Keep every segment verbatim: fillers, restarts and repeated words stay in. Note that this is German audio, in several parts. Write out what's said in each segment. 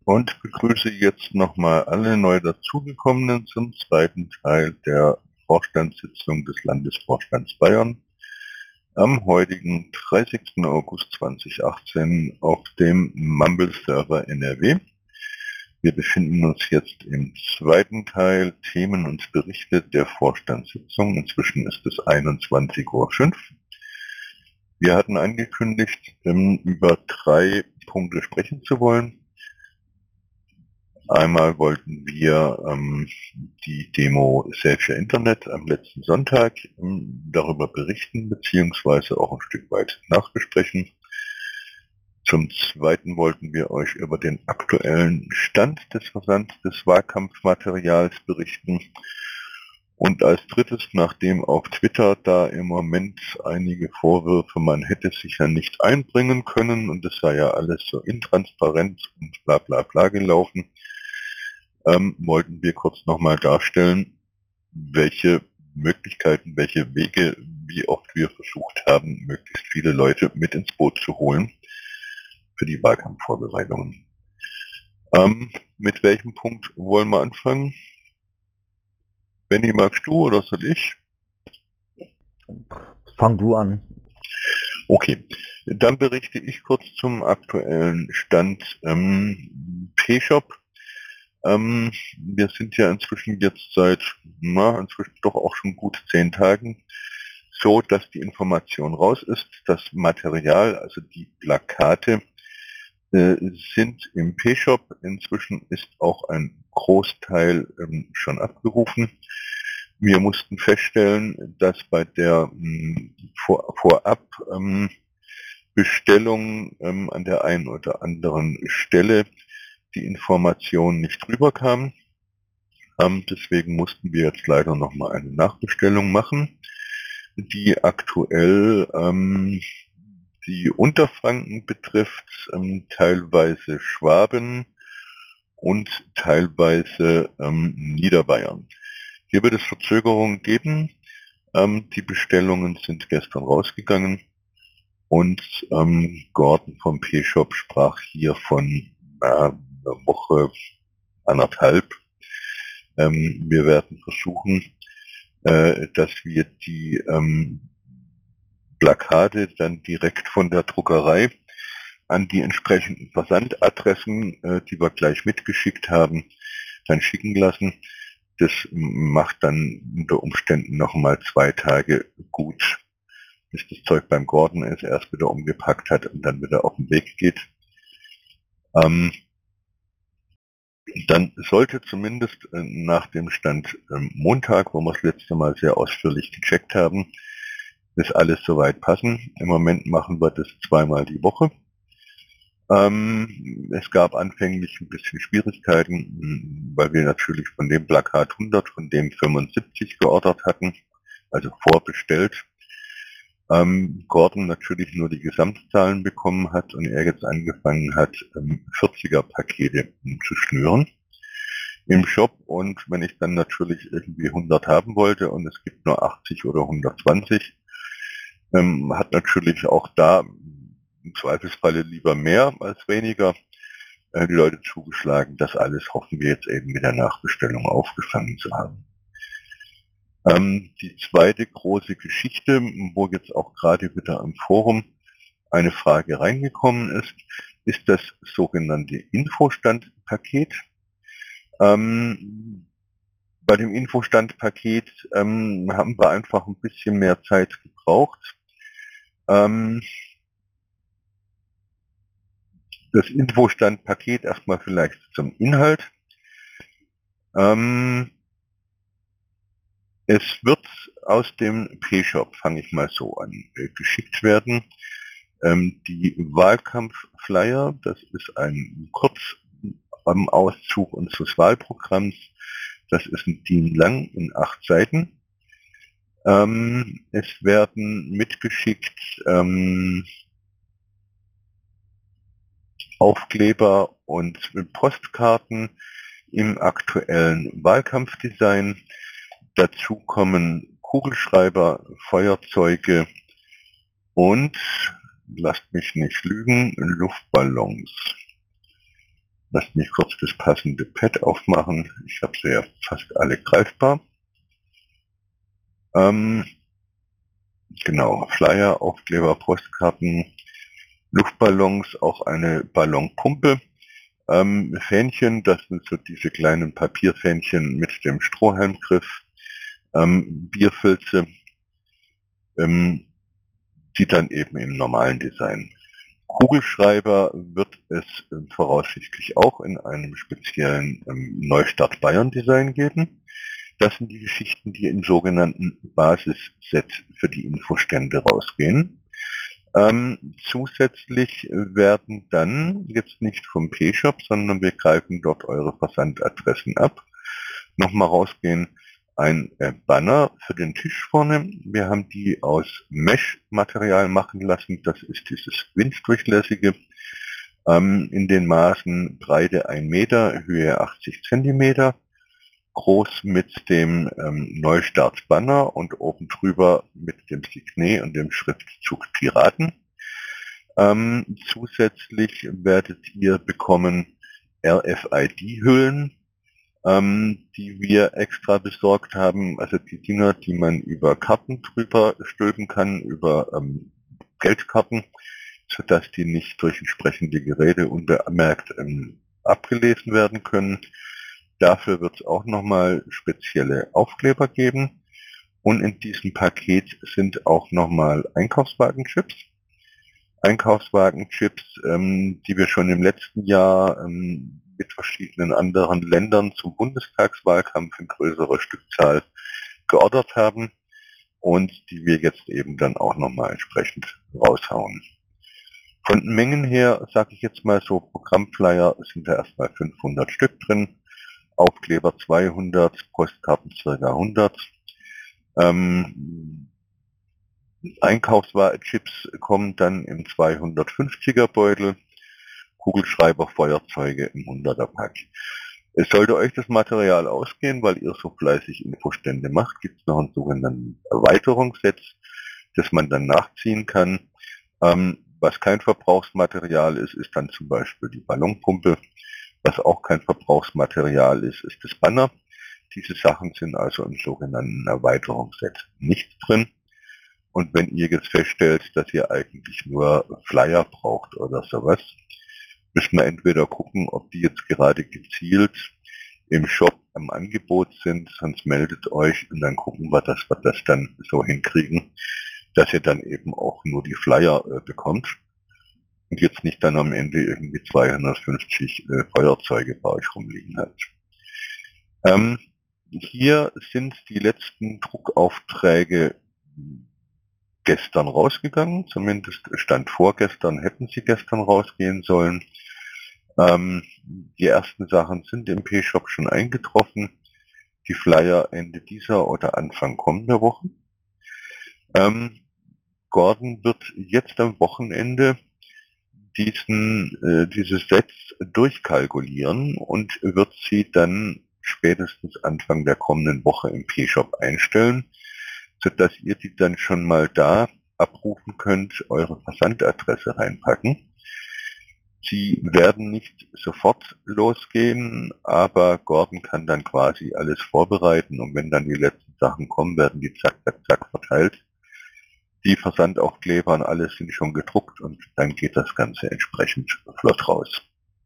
und begrüße jetzt nochmal alle neu dazugekommenen zum zweiten Teil der Vorstandssitzung des Landesvorstands Bayern am heutigen dreißigsten August zweitausendachtzehn auf dem Mumble-Server N R W. Wir befinden uns jetzt im zweiten Teil Themen und Berichte der Vorstandssitzung. Inzwischen ist es einundzwanzig Uhr fünf. Wir hatten angekündigt, über drei Punkte sprechen zu wollen. Einmal wollten wir ähm, die Demo Save Your Internet am letzten Sonntag ähm, darüber berichten, beziehungsweise auch ein Stück weit nachbesprechen. Zum Zweiten wollten wir euch über den aktuellen Stand des Versands des Wahlkampfmaterials berichten. Und als drittes, nachdem auf Twitter da im Moment einige Vorwürfe, man hätte sich ja nicht einbringen können und es sei ja alles so intransparent und bla bla bla gelaufen, ähm, wollten wir kurz nochmal darstellen, welche Möglichkeiten, welche Wege, wie oft wir versucht haben, möglichst viele Leute mit ins Boot zu holen für die Wahlkampfvorbereitungen. Ähm, mit welchem Punkt wollen wir anfangen? Benni, magst du oder soll ich? Fang du an. Okay, dann berichte ich kurz zum aktuellen Stand ähm, P-Shop. Ähm, wir sind ja inzwischen jetzt seit, na, inzwischen doch auch schon gut zehn Tagen so, dass die Information raus ist. Das Material, also die Plakate, äh, sind im P-Shop. Inzwischen ist auch ein Großteil ähm, schon abgerufen. Wir mussten feststellen, dass bei der mh, vor, vorab ähm, Bestellung ähm, an der einen oder anderen Stelle die Information nicht rüberkam. Ähm, deswegen mussten wir jetzt leider nochmal eine Nachbestellung machen, die aktuell ähm, die Unterfranken betrifft, ähm, teilweise Schwaben und teilweise ähm, Niederbayern. Hier wird es Verzögerungen geben. Ähm, die Bestellungen sind gestern rausgegangen und ähm, Gordon vom P-Shop sprach hier von äh, einer Woche, anderthalb. Ähm, wir werden versuchen, äh, dass wir die ähm, Plakate dann direkt von der Druckerei an die entsprechenden Versandadressen, äh, die wir gleich mitgeschickt haben, dann schicken lassen. Das macht dann unter Umständen nochmal zwei Tage gut, bis das Zeug beim Gordon ist, erst wieder umgepackt hat und dann wieder auf den Weg geht. Ähm, dann sollte zumindest äh, nach dem Stand äh, Montag, wo wir das letzte Mal sehr ausführlich gecheckt haben, das alles soweit passen. Im Moment machen wir das zweimal die Woche. Ähm, es gab anfänglich ein bisschen Schwierigkeiten, weil wir natürlich von dem Plakat hundert, von dem fünfundsiebzig geordert hatten, also vorbestellt. Ähm, Gordon natürlich nur die Gesamtzahlen bekommen hat und er jetzt angefangen hat, ähm, vierziger-Pakete zu schnüren im Shop. Und wenn ich dann natürlich irgendwie hundert haben wollte und es gibt nur achtzig oder hundertzwanzig, ähm, hat natürlich auch da im Zweifelsfalle lieber mehr als weniger äh, die Leute zugeschlagen. Das alles hoffen wir jetzt eben mit der Nachbestellung aufgefangen zu haben. Ähm, die zweite große Geschichte, wo jetzt auch gerade wieder im Forum eine Frage reingekommen ist, ist das sogenannte Infostandpaket. Ähm, bei dem Infostandpaket ähm, haben wir einfach ein bisschen mehr Zeit gebraucht. Ähm, das Infostandpaket erstmal vielleicht zum Inhalt. Ähm, es wird aus dem P-Shop, fange ich mal so an, äh, geschickt werden. Ähm, die Wahlkampfflyer, das ist ein Kurzauszug unseres Wahlprogramms. Das ist ein D I N lang in acht Seiten. Ähm, es werden mitgeschickt ähm, Aufkleber und Postkarten im aktuellen Wahlkampfdesign. Dazu kommen Kugelschreiber, Feuerzeuge und, lasst mich nicht lügen, Luftballons. Lasst mich kurz das passende Pad aufmachen. Ich habe sie ja fast alle greifbar. Ähm, genau, Flyer, Aufkleber, Postkarten, Luftballons, auch eine Ballonpumpe. Ähm, Fähnchen, das sind so diese kleinen Papierfähnchen mit dem Strohhalmgriff. Ähm, Bierfilze, ähm, die dann eben im normalen Design. Kugelschreiber wird es äh, voraussichtlich auch in einem speziellen ähm, Neustart Bayern Design geben. Das sind die Geschichten, die im sogenannten Basisset für die Infostände rausgehen. Ähm, zusätzlich werden dann, jetzt nicht vom P-Shop, sondern wir greifen dort eure Versandadressen ab, nochmal rausgehen, ein äh, Banner für den Tisch vorne. Wir haben die aus Mesh-Material machen lassen. Das ist dieses winddurchlässige. Ähm, in den Maßen Breite ein Meter, Höhe achtzig Zentimeter. Groß mit dem ähm, Neustart-Banner und oben drüber mit dem Signet und dem Schriftzug Piraten. Ähm, zusätzlich werdet ihr bekommen R F I D-Hüllen, ähm, die wir extra besorgt haben, also die Dinger, die man über Karten drüber stülpen kann, über ähm, Geldkarten, sodass die nicht durch entsprechende Geräte unbemerkt ähm, abgelesen werden können. Dafür wird es auch nochmal spezielle Aufkleber geben. Und in diesem Paket sind auch nochmal Einkaufswagenchips. Einkaufswagenchips, ähm, die wir schon im letzten Jahr ähm, mit verschiedenen anderen Ländern zum Bundestagswahlkampf in größerer Stückzahl geordert haben und die wir jetzt eben dann auch nochmal entsprechend raushauen. Von den Mengen her, sage ich jetzt mal so, Programmflyer sind da erstmal fünfhundert Stück drin, Aufkleber zweihundert, Postkarten ca. hundert. Ähm, Einkaufschips kommen dann im zweihundertfünfziger Beutel, Kugelschreiber, Feuerzeuge im hunderter Pack. Es sollte euch das Material ausgehen, weil ihr so fleißig Infostände macht, gibt es noch einen sogenannten Erweiterungsset, das man dann nachziehen kann. Ähm, was kein Verbrauchsmaterial ist, ist dann zum Beispiel die Ballonpumpe. Was auch kein Verbrauchsmaterial ist, ist das Banner. Diese Sachen sind also im sogenannten Erweiterungsset nicht drin. Und wenn ihr jetzt feststellt, dass ihr eigentlich nur Flyer braucht oder sowas, müssen wir entweder gucken, ob die jetzt gerade gezielt im Shop am Angebot sind, sonst meldet euch und dann gucken wir, dass wir das dann so hinkriegen, dass ihr dann eben auch nur die Flyer äh, bekommt und jetzt nicht dann am Ende irgendwie zweihundertfünfzig äh, Feuerzeuge bei euch rumliegen habt. Ähm, hier sind die letzten Druckaufträge gestern rausgegangen, zumindest stand vorgestern, hätten sie gestern rausgehen sollen. Ähm, die ersten Sachen sind im P-Shop schon eingetroffen, die Flyer Ende dieser oder Anfang kommender Woche. Ähm, Gordon wird jetzt am Wochenende diesen, äh, diese Sets durchkalkulieren und wird sie dann spätestens Anfang der kommenden Woche im P-Shop einstellen, sodass ihr die dann schon mal da abrufen könnt, eure Versandadresse reinpacken. Sie werden nicht sofort losgehen, aber Gordon kann dann quasi alles vorbereiten und wenn dann die letzten Sachen kommen, werden die zack, zack, zack verteilt. Die Versandaufkleber und alles sind schon gedruckt und dann geht das Ganze entsprechend flott raus.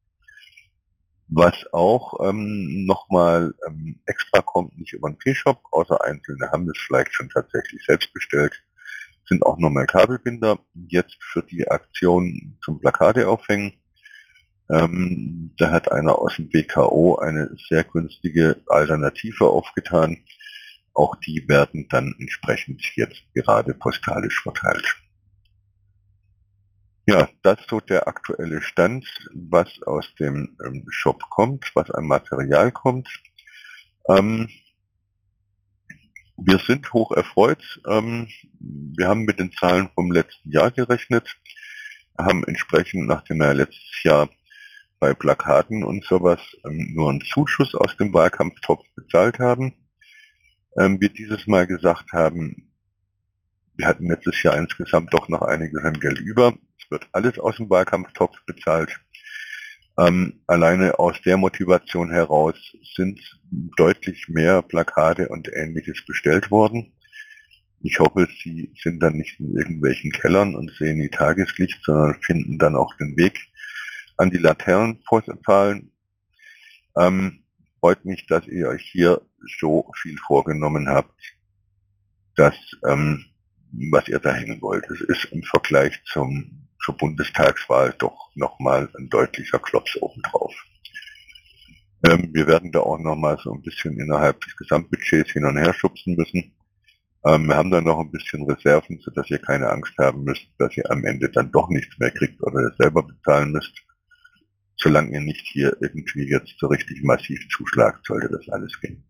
Was auch ähm, nochmal ähm, extra kommt, nicht über den P-Shop, außer einzelne haben es vielleicht schon tatsächlich selbst bestellt, sind auch nochmal Kabelbinder, jetzt für die Aktion zum Plakate aufhängen. Ähm, da hat einer aus dem B K O eine sehr günstige Alternative aufgetan. Auch die werden dann entsprechend jetzt gerade postalisch verteilt. Ja, das ist so der aktuelle Stand, was aus dem ähm, Shop kommt, was an Material kommt. Ähm, wir sind hoch erfreut. Ähm, wir haben mit den Zahlen vom letzten Jahr gerechnet, haben entsprechend, nachdem wir letztes Jahr bei Plakaten und sowas ähm, nur einen Zuschuss aus dem Wahlkampftopf bezahlt haben, ähm, wir dieses Mal gesagt haben, wir hatten letztes Jahr insgesamt doch noch einiges an Geld über. Es wird alles aus dem Wahlkampftopf bezahlt. Ähm, alleine aus der Motivation heraus sind deutlich mehr Plakate und Ähnliches bestellt worden. Ich hoffe, Sie sind dann nicht in irgendwelchen Kellern und sehen die Tageslicht, sondern finden dann auch den Weg an die Laternenpostalen. Ähm, freut mich, dass ihr euch hier so viel vorgenommen habt, dass, ähm, was ihr da hängen wollt. Es ist im Vergleich zum, zur Bundestagswahl doch nochmal ein deutlicher Klops obendrauf. Ähm, wir werden da auch nochmal so ein bisschen innerhalb des Gesamtbudgets hin und her schubsen müssen. Ähm, wir haben dann noch ein bisschen Reserven, sodass ihr keine Angst haben müsst, dass ihr am Ende dann doch nichts mehr kriegt oder es selber bezahlen müsst. Solange ihr nicht hier irgendwie jetzt so richtig massiv zuschlagt, sollte das alles gehen.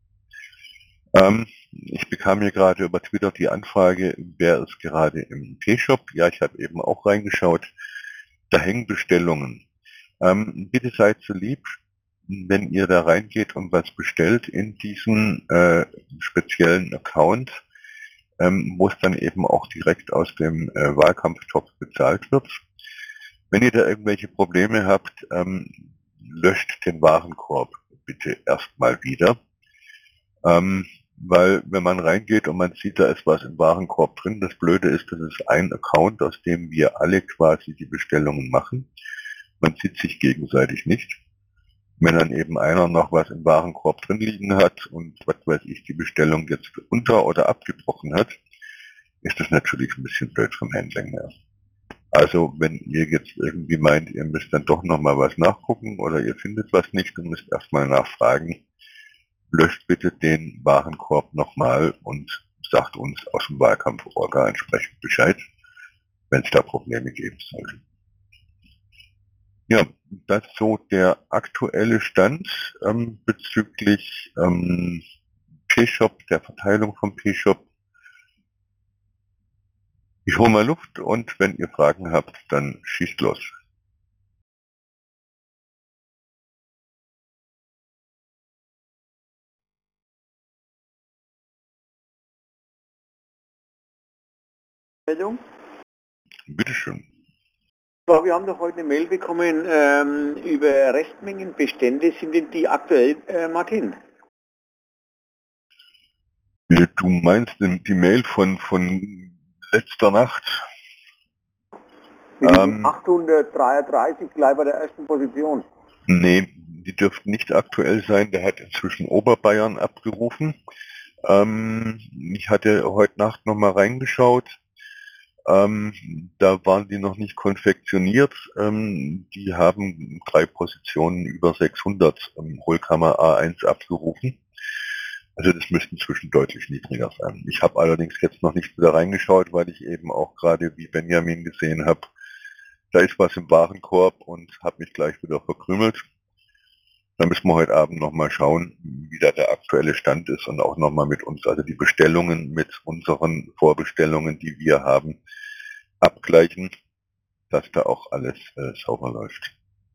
Ähm, ich bekam hier gerade über Twitter die Anfrage, wer ist gerade im P-Shop? Ja, ich habe eben auch reingeschaut. Da hängen Bestellungen. Ähm, bitte seid so lieb, wenn ihr da reingeht und was bestellt in diesen äh, speziellen Account, ähm, wo es dann eben auch direkt aus dem äh, Wahlkampftopf bezahlt wird. Wenn ihr da irgendwelche Probleme habt, ähm, löscht den Warenkorb bitte erstmal wieder. Ähm, weil wenn man reingeht und man sieht, da ist was im Warenkorb drin, das Blöde ist, das ist ein Account, aus dem wir alle quasi die Bestellungen machen. Man sieht sich gegenseitig nicht. Wenn dann eben einer noch was im Warenkorb drin liegen hat und was weiß ich, die Bestellung jetzt unter- oder abgebrochen hat, ist das natürlich ein bisschen blöd vom Handling her. Also wenn ihr jetzt irgendwie meint, ihr müsst dann doch nochmal was nachgucken oder ihr findet was nicht und müsst erstmal nachfragen, löscht bitte den Warenkorb nochmal und sagt uns aus dem Wahlkampforga entsprechend Bescheid, wenn es da Probleme geben sollte. Ja, das ist so der aktuelle Stand ähm, bezüglich ähm, P-Shop, der Verteilung vom P-Shop. Ich hole mal Luft und wenn ihr Fragen habt, dann schießt los. Meldung? Bitteschön. Wir haben doch heute eine Mail bekommen ähm, über Restmengenbestände. Sind denn die aktuell, äh, Martin? Du meinst die Mail von, von letzter Nacht? Mit ähm, achthundertdreiunddreißig gleich bei der ersten Position. Nee, die dürften nicht aktuell sein. Der hat inzwischen Oberbayern abgerufen. Ähm, ich hatte heute Nacht nochmal reingeschaut. Ähm, da waren die noch nicht konfektioniert. Ähm, die haben drei Positionen über sechshundert ähm, Hohlkammer A eins abgerufen. Also das müsste inzwischen deutlich niedriger sein. Ich habe allerdings jetzt noch nicht wieder reingeschaut, weil ich eben auch gerade, wie Benjamin gesehen habe, da ist was im Warenkorb und habe mich gleich wieder verkrümelt. Da müssen wir heute Abend nochmal schauen, wie da der aktuelle Stand ist und auch nochmal mit uns, also die Bestellungen mit unseren Vorbestellungen, die wir haben, abgleichen, dass da auch alles äh, sauber läuft.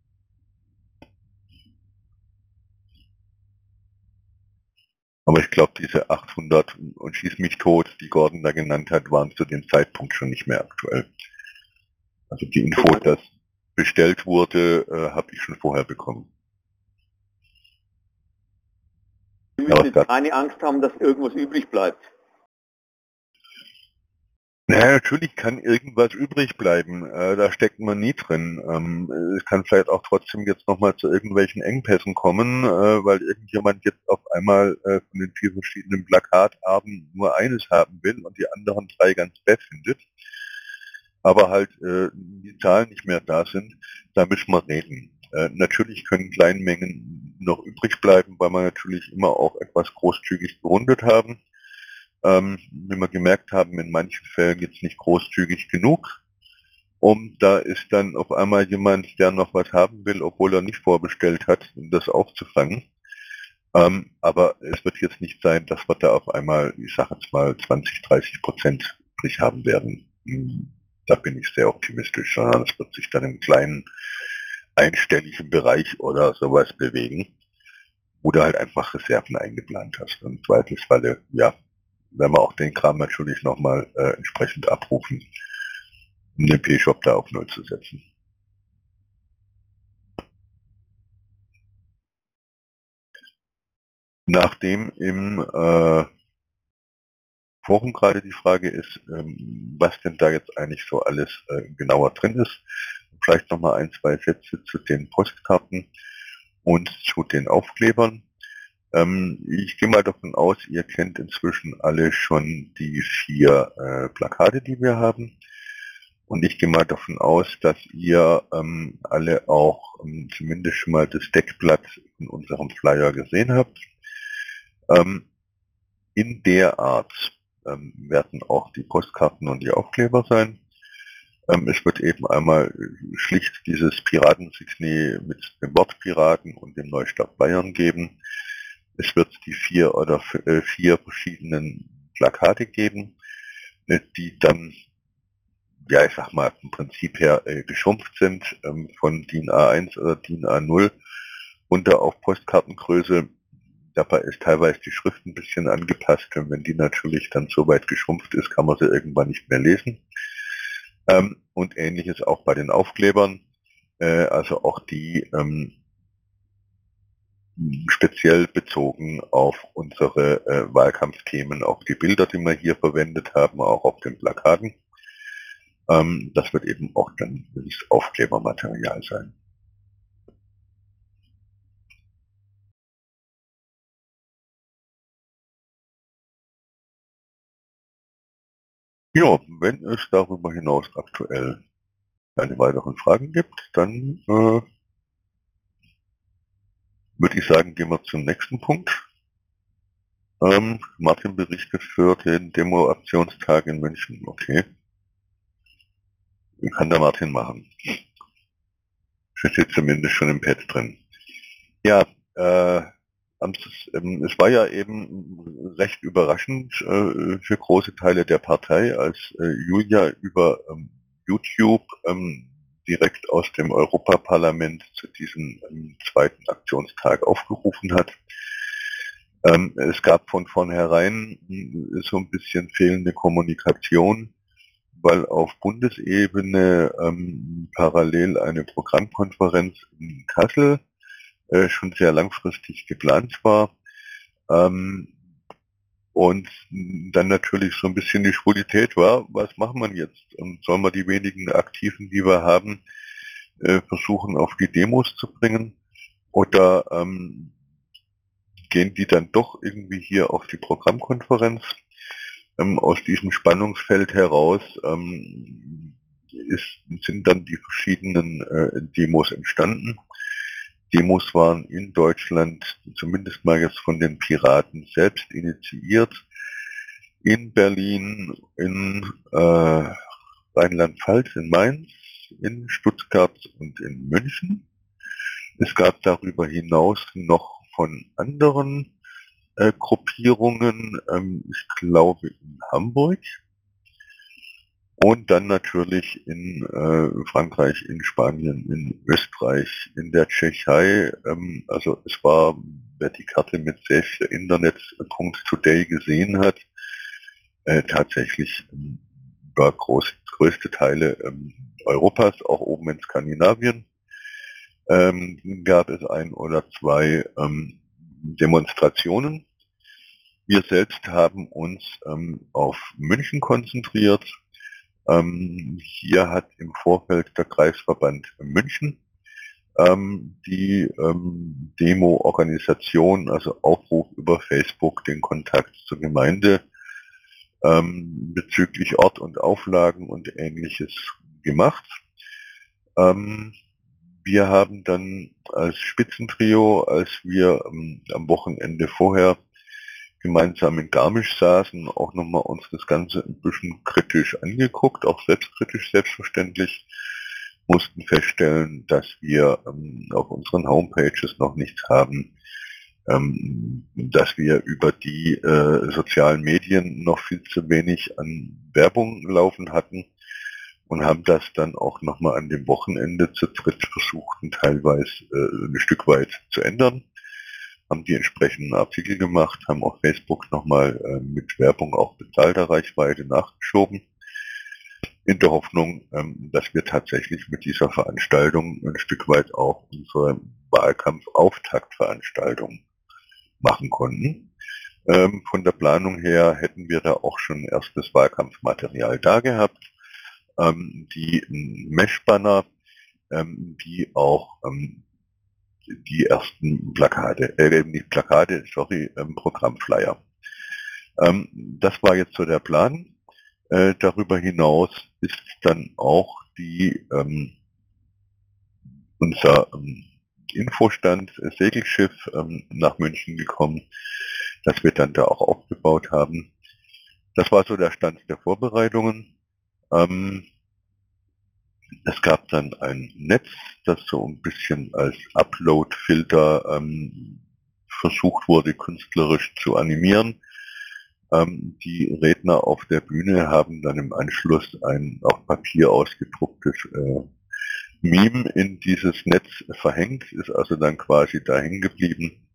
Aber ich glaube, diese achthundert und schieß mich tot, die Gordon da genannt hat, waren zu dem Zeitpunkt schon nicht mehr aktuell. Also die Info, dass bestellt wurde, äh, habe ich schon vorher bekommen. Wir müssen jetzt keine Angst haben, dass irgendwas übrig bleibt. Naja, natürlich kann irgendwas übrig bleiben. Äh, da steckt man nie drin. Ähm, es kann vielleicht auch trotzdem jetzt nochmal zu irgendwelchen Engpässen kommen, äh, weil irgendjemand jetzt auf einmal äh, von den vier verschiedenen Plakatarten nur eines haben will und die anderen drei ganz best findet. Aber halt äh, die Zahlen nicht mehr da sind, da müssen wir reden. Äh, natürlich können Kleinmengen noch übrig bleiben, weil wir natürlich immer auch etwas großzügig gerundet haben. Ähm, wie wir gemerkt haben, in manchen Fällen jetzt nicht großzügig genug. Und da ist dann auf einmal jemand, der noch was haben will, obwohl er nicht vorbestellt hat, um das aufzufangen. Ähm, aber es wird jetzt nicht sein, dass wir da auf einmal, ich sage jetzt mal, zwanzig, dreißig Prozent übrig haben werden. Da bin ich sehr optimistisch, sondern es wird sich dann im kleinen einstelligen Bereich oder sowas bewegen, wo du halt einfach Reserven eingeplant hast. Und im Zweifelsfalle, ja, werden wir auch den Kram natürlich nochmal äh, entsprechend abrufen, um den P-Shop da auf Null zu setzen. Nachdem im äh, Forum gerade die Frage ist, ähm, was denn da jetzt eigentlich so alles äh, genauer drin ist, vielleicht nochmal ein, zwei Sätze zu den Postkarten und zu den Aufklebern. Ähm, ich gehe mal davon aus, ihr kennt inzwischen alle schon die vier äh, Plakate, die wir haben. Und ich gehe mal davon aus, dass ihr ähm, alle auch ähm, zumindest schon mal das Deckblatt in unserem Flyer gesehen habt. Ähm, in der Art ähm, werden auch die Postkarten und die Aufkleber sein. Ähm, es wird eben einmal schlicht dieses Piratensignet mit dem Wort Piraten und dem Neustart Bayern geben. Es wird die vier oder äh, vier verschiedenen Plakate geben, äh, die dann, ja, ich sag mal, vom Prinzip her äh, geschrumpft sind, ähm, von DIN A eins oder DIN A null runter auf Postkartengröße. Dabei ist teilweise die Schrift ein bisschen angepasst, und wenn die natürlich dann so weit geschrumpft ist, kann man sie irgendwann nicht mehr lesen. Ähm, und ähnliches auch bei den Aufklebern, äh, also auch die ähm, speziell bezogen auf unsere äh, Wahlkampfthemen, auf die Bilder, die wir hier verwendet haben, auch auf den Plakaten. Ähm, das wird eben auch dann das Aufklebermaterial sein. Ja, wenn es darüber hinaus aktuell keine weiteren Fragen gibt, dann äh, würde ich sagen, gehen wir zum nächsten Punkt. Ähm, Martin berichtet für den Demo-Aktionstag in München. Okay. Kann der Martin machen. Steht zumindest schon im Pad drin. Ja, äh, es war ja eben recht überraschend äh, für große Teile der Partei, als äh, Julia über ähm, YouTube ähm, direkt aus dem Europaparlament zu diesem ähm, zweiten Aktionstag aufgerufen hat. Ähm, es gab von vornherein äh, so ein bisschen fehlende Kommunikation, weil auf Bundesebene ähm, parallel eine Programmkonferenz in Kassel äh, schon sehr langfristig geplant war. Ähm, und dann natürlich so ein bisschen die Schwulität war, was macht man jetzt? Und sollen wir die wenigen Aktiven, die wir haben, äh, versuchen auf die Demos zu bringen? Oder ähm, gehen die dann doch irgendwie hier auf die Programmkonferenz? Ähm, aus diesem Spannungsfeld heraus ähm, ist, sind dann die verschiedenen äh, Demos entstanden. Demos waren in Deutschland zumindest mal jetzt von den Piraten selbst initiiert. In Berlin, in äh, Rheinland-Pfalz, in Mainz, in Stuttgart und in München. Es gab darüber hinaus noch von anderen äh, Gruppierungen, ähm, ich glaube in Hamburg. Und dann natürlich in äh, Frankreich, in Spanien, in Österreich, in der Tschechei. Ähm, also es war, wer die Karte mit save internet punkt today gesehen hat, äh, tatsächlich ähm, über groß, größte Teile ähm, Europas, auch oben in Skandinavien, ähm, gab es ein oder zwei ähm, Demonstrationen. Wir selbst haben uns ähm, auf München konzentriert. Ähm, hier hat im Vorfeld der Kreisverband München ähm, die ähm, Demo-Organisation, also Aufruf über Facebook, den Kontakt zur Gemeinde ähm, bezüglich Ort und Auflagen und Ähnliches gemacht. Ähm, wir haben dann als Spitzentrio, als wir ähm, am Wochenende vorher gemeinsam in Garmisch saßen, auch nochmal uns das Ganze ein bisschen kritisch angeguckt, auch selbstkritisch selbstverständlich, mussten feststellen, dass wir ähm, auf unseren Homepages noch nichts haben, ähm, dass wir über die äh, sozialen Medien noch viel zu wenig an Werbung laufen hatten und haben das dann auch nochmal an dem Wochenende zu dritt versucht, teilweise äh, ein Stück weit zu ändern. Haben die entsprechenden Artikel gemacht, haben auf Facebook nochmal äh, mit Werbung auch bezahlter Reichweite nachgeschoben, in der Hoffnung, ähm, dass wir tatsächlich mit dieser Veranstaltung ein Stück weit auch unsere Wahlkampf-Auftaktveranstaltung machen konnten. Ähm, von der Planung her hätten wir da auch schon erstes Wahlkampfmaterial da gehabt. Ähm, die Mesh-Banner, ähm, die auch ähm, die ersten Plakate, äh, nicht Plakate, sorry, ähm, Programmflyer. Ähm, das war jetzt so der Plan. Äh, darüber hinaus ist dann auch die ähm, unser ähm, Infostand äh, Segelschiff ähm, nach München gekommen, das wir dann da auch aufgebaut haben. Das war so der Stand der Vorbereitungen. Ähm, es gab dann ein Netz, das so ein bisschen als Upload-Filter ähm, versucht wurde, künstlerisch zu animieren. Ähm, die Redner auf der Bühne haben dann im Anschluss ein auf Papier ausgedrucktes äh, Meme in dieses Netz verhängt, ist also dann quasi da hängen geblieben.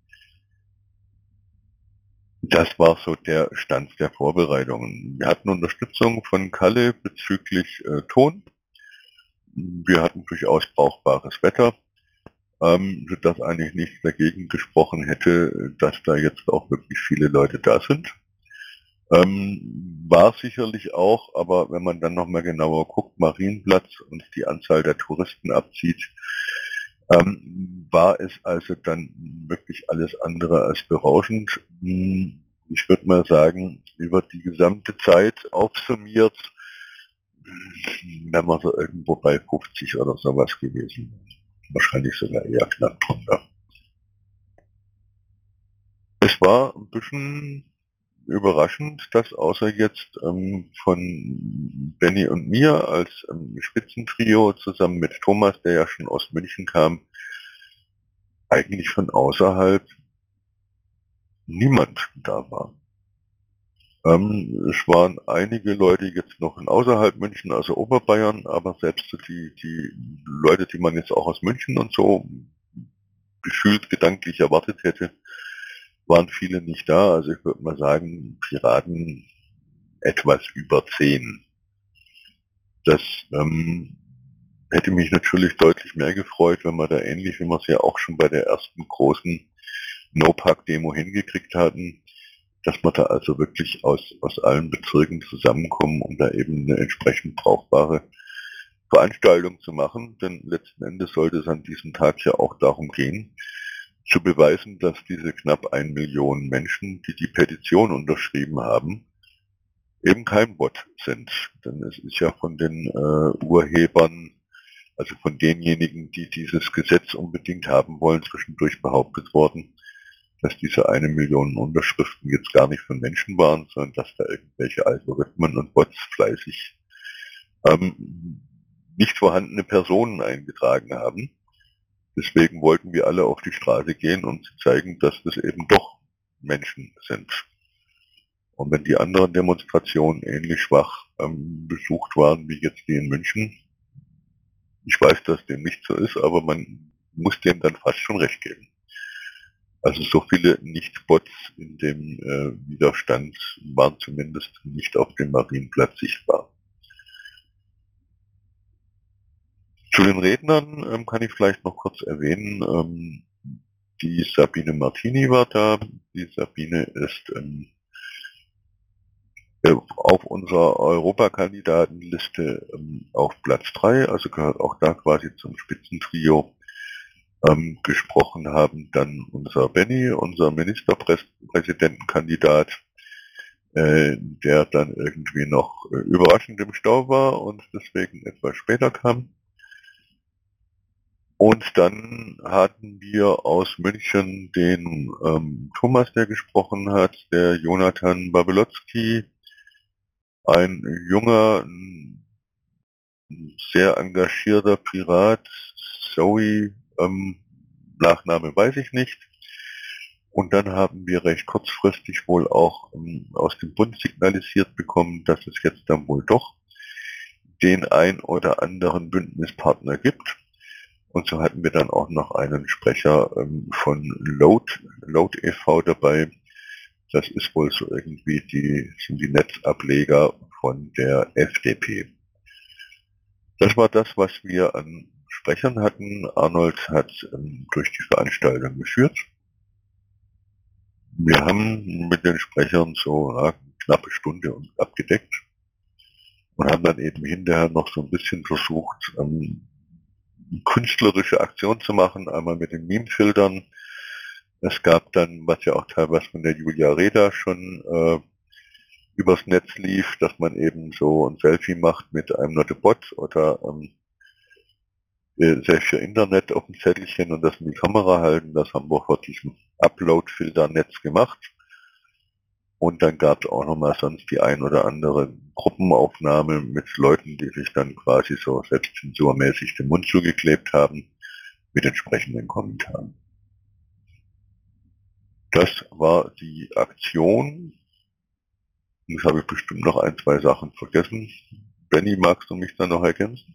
Das war so der Stand der Vorbereitungen. Wir hatten Unterstützung von Kalle bezüglich äh, Ton. Wir hatten durchaus brauchbares Wetter, ähm, sodass eigentlich nichts dagegen gesprochen hätte, dass da jetzt auch wirklich viele Leute da sind. Ähm, war sicherlich auch, aber wenn man dann nochmal genauer guckt, Marienplatz und die Anzahl der Touristen abzieht, ähm, war es also dann wirklich alles andere als berauschend. Ich würde mal sagen, über die gesamte Zeit aufsummiert, wenn wir so irgendwo bei fünfzig oder sowas gewesen. Wahrscheinlich sogar eher knapp drunter. Es war ein bisschen überraschend, dass außer jetzt ähm, von Benny und mir als ähm, Spitzentrio zusammen mit Thomas, der ja schon aus München kam, eigentlich von außerhalb niemand da war. Ähm, es waren einige Leute jetzt noch in außerhalb München, also Oberbayern, aber selbst die, die Leute, die man jetzt auch aus München und so gefühlt gedanklich erwartet hätte, waren viele nicht da. Also ich würde mal sagen, Piraten etwas über zehn. Das ähm, hätte mich natürlich deutlich mehr gefreut, wenn wir da ähnlich, wie wir es ja auch schon bei der ersten großen No-Pack-Demo hingekriegt hatten, dass wir da also wirklich aus, aus allen Bezirken zusammenkommen, um da eben eine entsprechend brauchbare Veranstaltung zu machen. Denn letzten Endes sollte es an diesem Tag ja auch darum gehen, zu beweisen, dass diese knapp ein Million Menschen, die die Petition unterschrieben haben, eben kein Bot sind. Denn es ist ja von den äh, Urhebern, also von denjenigen, die dieses Gesetz unbedingt haben wollen, zwischendurch behauptet worden, dass diese eine Million Unterschriften jetzt gar nicht von Menschen waren, sondern dass da irgendwelche Algorithmen und Bots fleißig ähm, nicht vorhandene Personen eingetragen haben. Deswegen wollten wir alle auf die Straße gehen und zeigen, dass das eben doch Menschen sind. Und wenn die anderen Demonstrationen ähnlich schwach ähm, besucht waren wie jetzt die in München, ich weiß, dass dem nicht so ist, aber man muss dem dann fast schon recht geben. Also so viele Nicht-Bots in dem äh, Widerstand waren zumindest nicht auf dem Marienplatz sichtbar. Zu den Rednern ähm, kann ich vielleicht noch kurz erwähnen, ähm, die Sabine Martini war da. Die Sabine ist ähm, auf unserer Europakandidatenliste ähm, auf Platz drei, also gehört auch da quasi zum Spitzentrio. Ähm, gesprochen haben dann unser Benny, unser Ministerpräsidentenkandidat, äh, der dann irgendwie noch äh, überraschend im Stau war und deswegen etwas später kam. Und dann hatten wir aus München den ähm, Thomas, der gesprochen hat, der Jonathan Babelotzki, ein junger, sehr engagierter Pirat, Zoe, ähm, Nachname weiß ich nicht. Und dann haben wir recht kurzfristig wohl auch ähm, aus dem Bund signalisiert bekommen, dass es jetzt dann wohl doch den ein oder anderen Bündnispartner gibt. Und so hatten wir dann auch noch einen Sprecher ähm, von Load, Load e V dabei. Das ist wohl so irgendwie die, sind die Netzableger von der F D P. Das war das, was wir an Sprechern hatten. Arnold hat ähm, durch die Veranstaltung geführt. Wir haben mit den Sprechern so ja, eine knappe Stunde uns abgedeckt und haben dann eben hinterher noch so ein bisschen versucht, ähm, künstlerische Aktion zu machen, einmal mit den Meme-Filtern. Es gab dann, was ja auch teilweise von der Julia Reda schon äh, übers Netz lief, dass man eben so ein Selfie macht mit einem Not-a-Bot oder ähm, sehr für Internet auf dem Zettelchen und das in die Kamera halten. Das haben wir vor diesem Upload-Filter-Netz gemacht. Und dann gab es auch nochmal sonst die ein oder andere Gruppenaufnahme mit Leuten, die sich dann quasi so selbstzensurmäßig den Mund zugeklebt haben mit entsprechenden Kommentaren. Das war die Aktion. Jetzt habe ich bestimmt noch ein, zwei Sachen vergessen. Benny, magst du mich da noch ergänzen?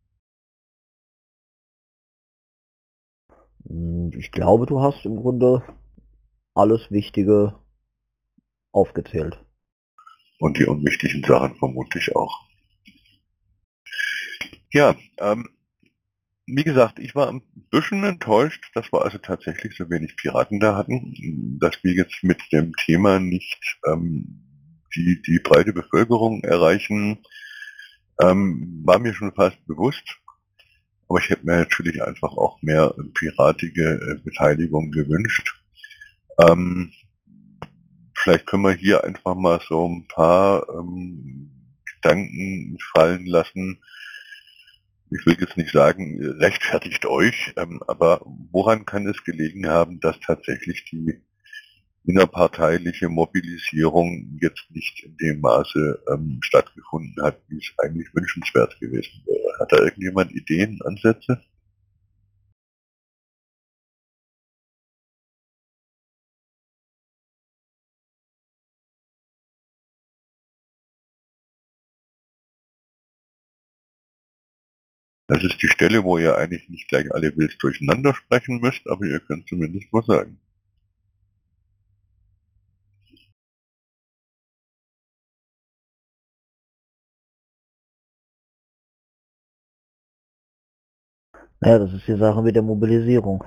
Ich glaube, du hast im Grunde alles Wichtige aufgezählt. Und die unwichtigen Sachen vermutlich auch. Ja, ähm, wie gesagt, ich war ein bisschen enttäuscht, dass wir also tatsächlich so wenig Piraten da hatten, dass wir jetzt mit dem Thema nicht ähm, die, die breite Bevölkerung erreichen, ähm, war mir schon fast bewusst. Aber ich hätte mir natürlich einfach auch mehr piratige äh, Beteiligung gewünscht. Ähm, vielleicht können wir hier einfach mal so ein paar ähm, Gedanken fallen lassen. Ich will jetzt nicht sagen, rechtfertigt euch, ähm, aber woran kann es gelegen haben, dass tatsächlich die innerparteiliche Mobilisierung jetzt nicht in dem Maße ähm, stattgefunden hat, wie es eigentlich wünschenswert gewesen wäre? Hat da irgendjemand Ideen, Ansätze? Das ist die Stelle, wo ihr eigentlich nicht gleich alle wild durcheinander sprechen müsst, aber ihr könnt zumindest was sagen. Naja, das ist die Sache mit der Mobilisierung.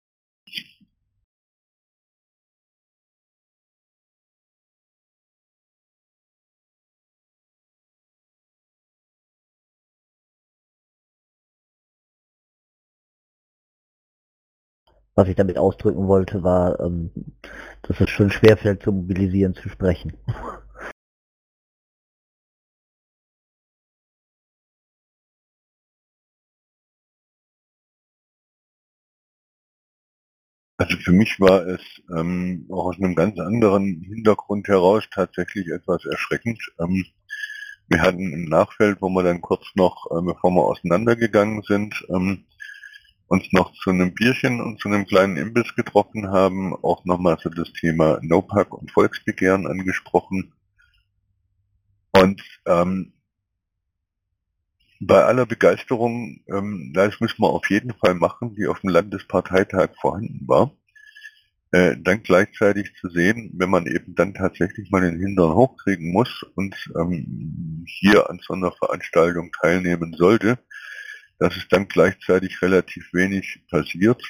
Was ich damit ausdrücken wollte, war, ähm, dass es schon schwerfällt, zu mobilisieren, zu sprechen. Also für mich war es ähm, auch aus einem ganz anderen Hintergrund heraus tatsächlich etwas erschreckend. Ähm, wir hatten im Nachfeld, wo wir dann kurz noch, äh, bevor wir auseinandergegangen sind, ähm, uns noch zu einem Bierchen und zu einem kleinen Imbiss getroffen haben, auch nochmal so das Thema No-Pack und Volksbegehren angesprochen. Und ähm, bei aller Begeisterung, ähm, das müssen wir auf jeden Fall machen, die auf dem Landesparteitag vorhanden war. Äh, dann gleichzeitig zu sehen, wenn man eben dann tatsächlich mal den Hintern hochkriegen muss und ähm, hier an so einer Veranstaltung teilnehmen sollte, dass es dann gleichzeitig relativ wenig passiert,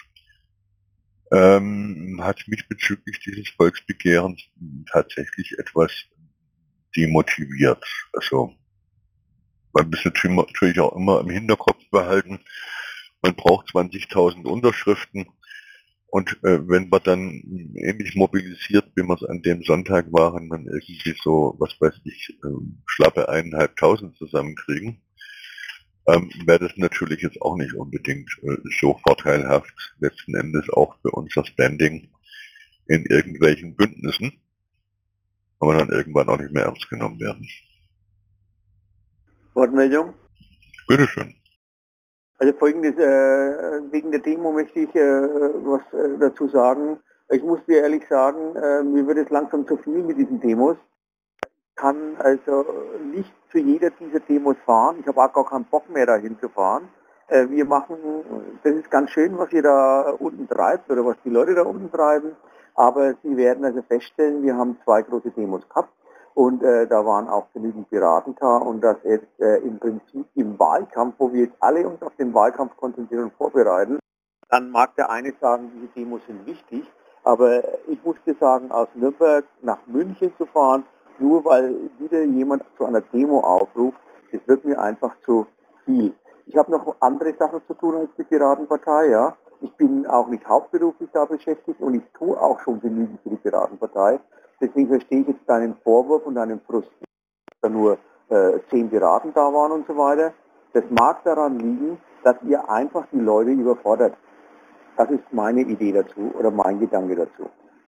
ähm, hat mich bezüglich dieses Volksbegehrens tatsächlich etwas demotiviert. Also man muss natürlich auch immer im Hinterkopf behalten, man braucht zwanzigtausend Unterschriften. Und äh, wenn wir dann ähnlich mobilisiert, wie wir es an dem Sonntag waren, dann irgendwie so, was weiß ich, äh, schlappe eineinhalbtausend zusammenkriegen, ähm, wäre das natürlich jetzt auch nicht unbedingt äh, so vorteilhaft, letzten Endes auch für unser Standing in irgendwelchen Bündnissen, aber dann irgendwann auch nicht mehr ernst genommen werden. Wortmeldung? Bitteschön. Also folgendes, äh, wegen der Demo möchte ich äh, was äh, dazu sagen. Ich muss dir ehrlich sagen, äh, mir wird es langsam zu viel mit diesen Demos. Ich kann also nicht zu jeder dieser Demos fahren. Ich habe auch gar keinen Bock mehr dahin zu fahren. Äh, wir machen, das ist ganz schön, was ihr da unten treibt oder was die Leute da unten treiben. Aber Sie werden also feststellen, wir haben zwei große Demos gehabt. Und äh, da waren auch genügend Piraten da und das jetzt äh, im Prinzip im Wahlkampf, wo wir jetzt alle uns auf den Wahlkampf konzentrieren und vorbereiten, dann mag der eine sagen, diese Demos sind wichtig, Aber ich muss dir sagen, aus Nürnberg nach München zu fahren, nur weil wieder jemand zu einer Demo aufruft, das wird mir einfach zu viel. Ich habe noch andere Sachen zu tun als die Piratenpartei, ja. Ich bin auch nicht hauptberuflich da beschäftigt und ich tue auch schon genügend für die Piratenpartei. Deswegen verstehe ich jetzt deinen Vorwurf und deinen Frust, dass da nur äh, zehn Piraten da waren und so weiter. Das mag daran liegen, dass ihr einfach die Leute überfordert. Das ist meine Idee dazu oder mein Gedanke dazu.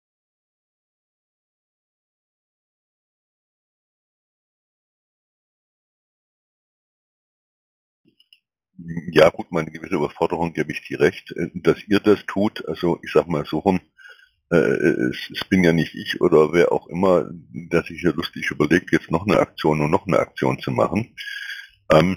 Ja gut, meine gewisse Überforderung gebe ich dir recht, dass ihr das tut, also ich sag mal so rum, äh, es, es bin ja nicht ich oder wer auch immer, der sich hier lustig überlegt, jetzt noch eine Aktion und noch eine Aktion zu machen. Ähm,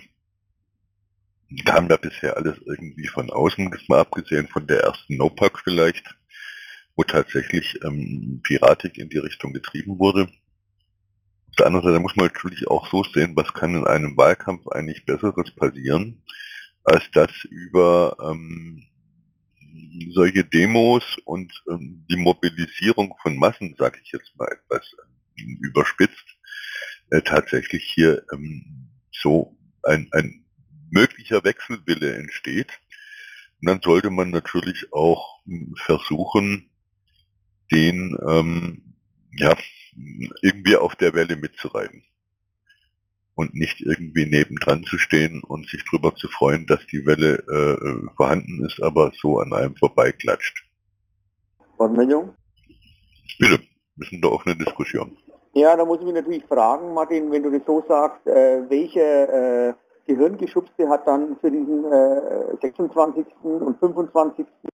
kam ja bisher alles irgendwie von außen, jetzt mal abgesehen von der ersten No-Pack vielleicht, wo tatsächlich ähm, Piratik in die Richtung getrieben wurde. Auf der anderen Seite muss man natürlich auch so sehen, was kann in einem Wahlkampf eigentlich Besseres passieren, als dass über ähm, solche Demos und ähm, die Mobilisierung von Massen, sage ich jetzt mal etwas ähm, überspitzt, äh, tatsächlich hier ähm, so ein, ein möglicher Wechselwille entsteht. Und dann sollte man natürlich auch ähm, versuchen, den ähm, ja, irgendwie auf der Welle mitzureiten. Und nicht irgendwie nebendran zu stehen und sich drüber zu freuen, dass die Welle äh, vorhanden ist, aber so an einem vorbeiklatscht. Wortmeldung? Bitte, wir sind da offene Diskussion. Ja, da muss ich mich natürlich fragen, Martin, wenn du das so sagst, äh, welche äh, Gehirngeschubste hat dann für diesen äh, sechsundzwanzigsten und fünfundzwanzigsten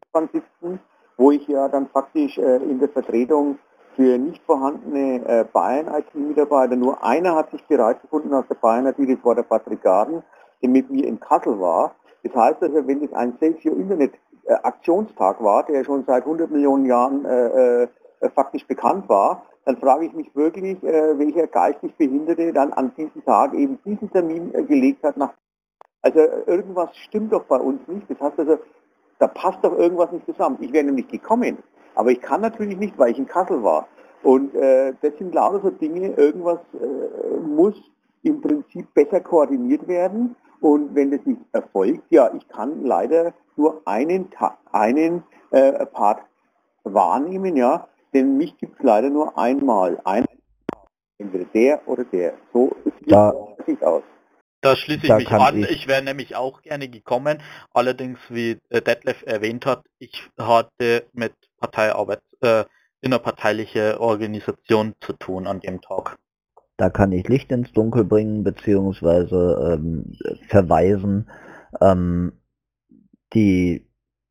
wo ich ja dann faktisch äh, in der Vertretung für nicht vorhandene äh, Bayern-I T-Mitarbeiter, nur einer hat sich bereit gefunden aus der Bayern-I T, das war der Patrick Garden, der mit mir in Kassel war. Das heißt also, wenn das ein Save Your Internet äh, Aktionstag war, der schon seit hundert Millionen Jahren äh, äh, faktisch bekannt war, dann frage ich mich wirklich, äh, welcher geistig Behinderte dann an diesem Tag eben diesen Termin äh, gelegt hat. Nach also irgendwas stimmt doch bei uns nicht. Das heißt also, da passt doch irgendwas nicht zusammen. Ich wäre nämlich gekommen, aber ich kann natürlich nicht, weil ich in Kassel war. Und äh, das sind lauter so Dinge, irgendwas äh, muss im Prinzip besser koordiniert werden. Und wenn das nicht erfolgt, ja, ich kann leider nur einen, einen äh, Part wahrnehmen, ja, denn mich gibt es leider nur einmal. Ein, entweder der oder der. So sieht es aus. Da schließe ich Da mich kann an. ich- Ich wäre nämlich auch gerne gekommen. Allerdings, wie äh, Detlef erwähnt hat, ich hatte mit Parteiarbeit, äh, innerparteiliche Organisation zu tun an dem Tag. Da kann ich Licht ins Dunkel bringen, beziehungsweise ähm, verweisen. Ähm, die,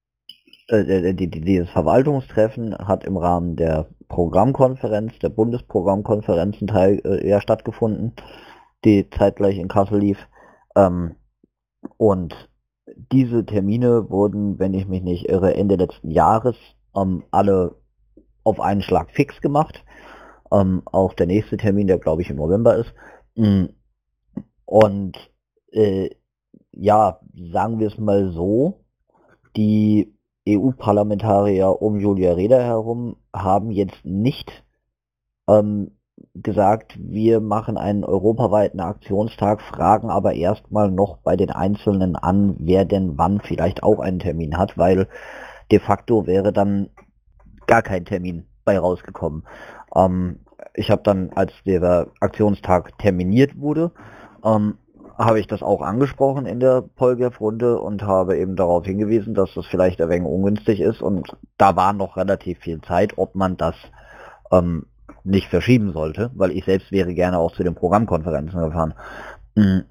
äh, die, die, dieses Verwaltungstreffen hat im Rahmen der Programmkonferenz, der Bundesprogrammkonferenzen Teil, äh, ja, stattgefunden, die zeitgleich in Kassel lief. Ähm, und diese Termine wurden, wenn ich mich nicht irre, Ende letzten Jahres ähm, alle auf einen Schlag fix gemacht. Ähm, auch der nächste Termin, der glaube ich im November ist. Mm. Und äh, ja, sagen wir es mal so, die E U-Parlamentarier um Julia Reda herum haben jetzt nicht ähm, gesagt, wir machen einen europaweiten Aktionstag, fragen aber erstmal noch bei den Einzelnen an, wer denn wann vielleicht auch einen Termin hat, weil de facto wäre dann gar kein Termin bei rausgekommen. Ähm, ich habe dann, als der Aktionstag terminiert wurde, ähm, habe ich das auch angesprochen in der Polgef-Runde und habe eben darauf hingewiesen, dass das vielleicht ein wenig ungünstig ist und da war noch relativ viel Zeit, ob man das ähm, nicht verschieben sollte, weil ich selbst wäre gerne auch zu den Programmkonferenzen gefahren. Mhm.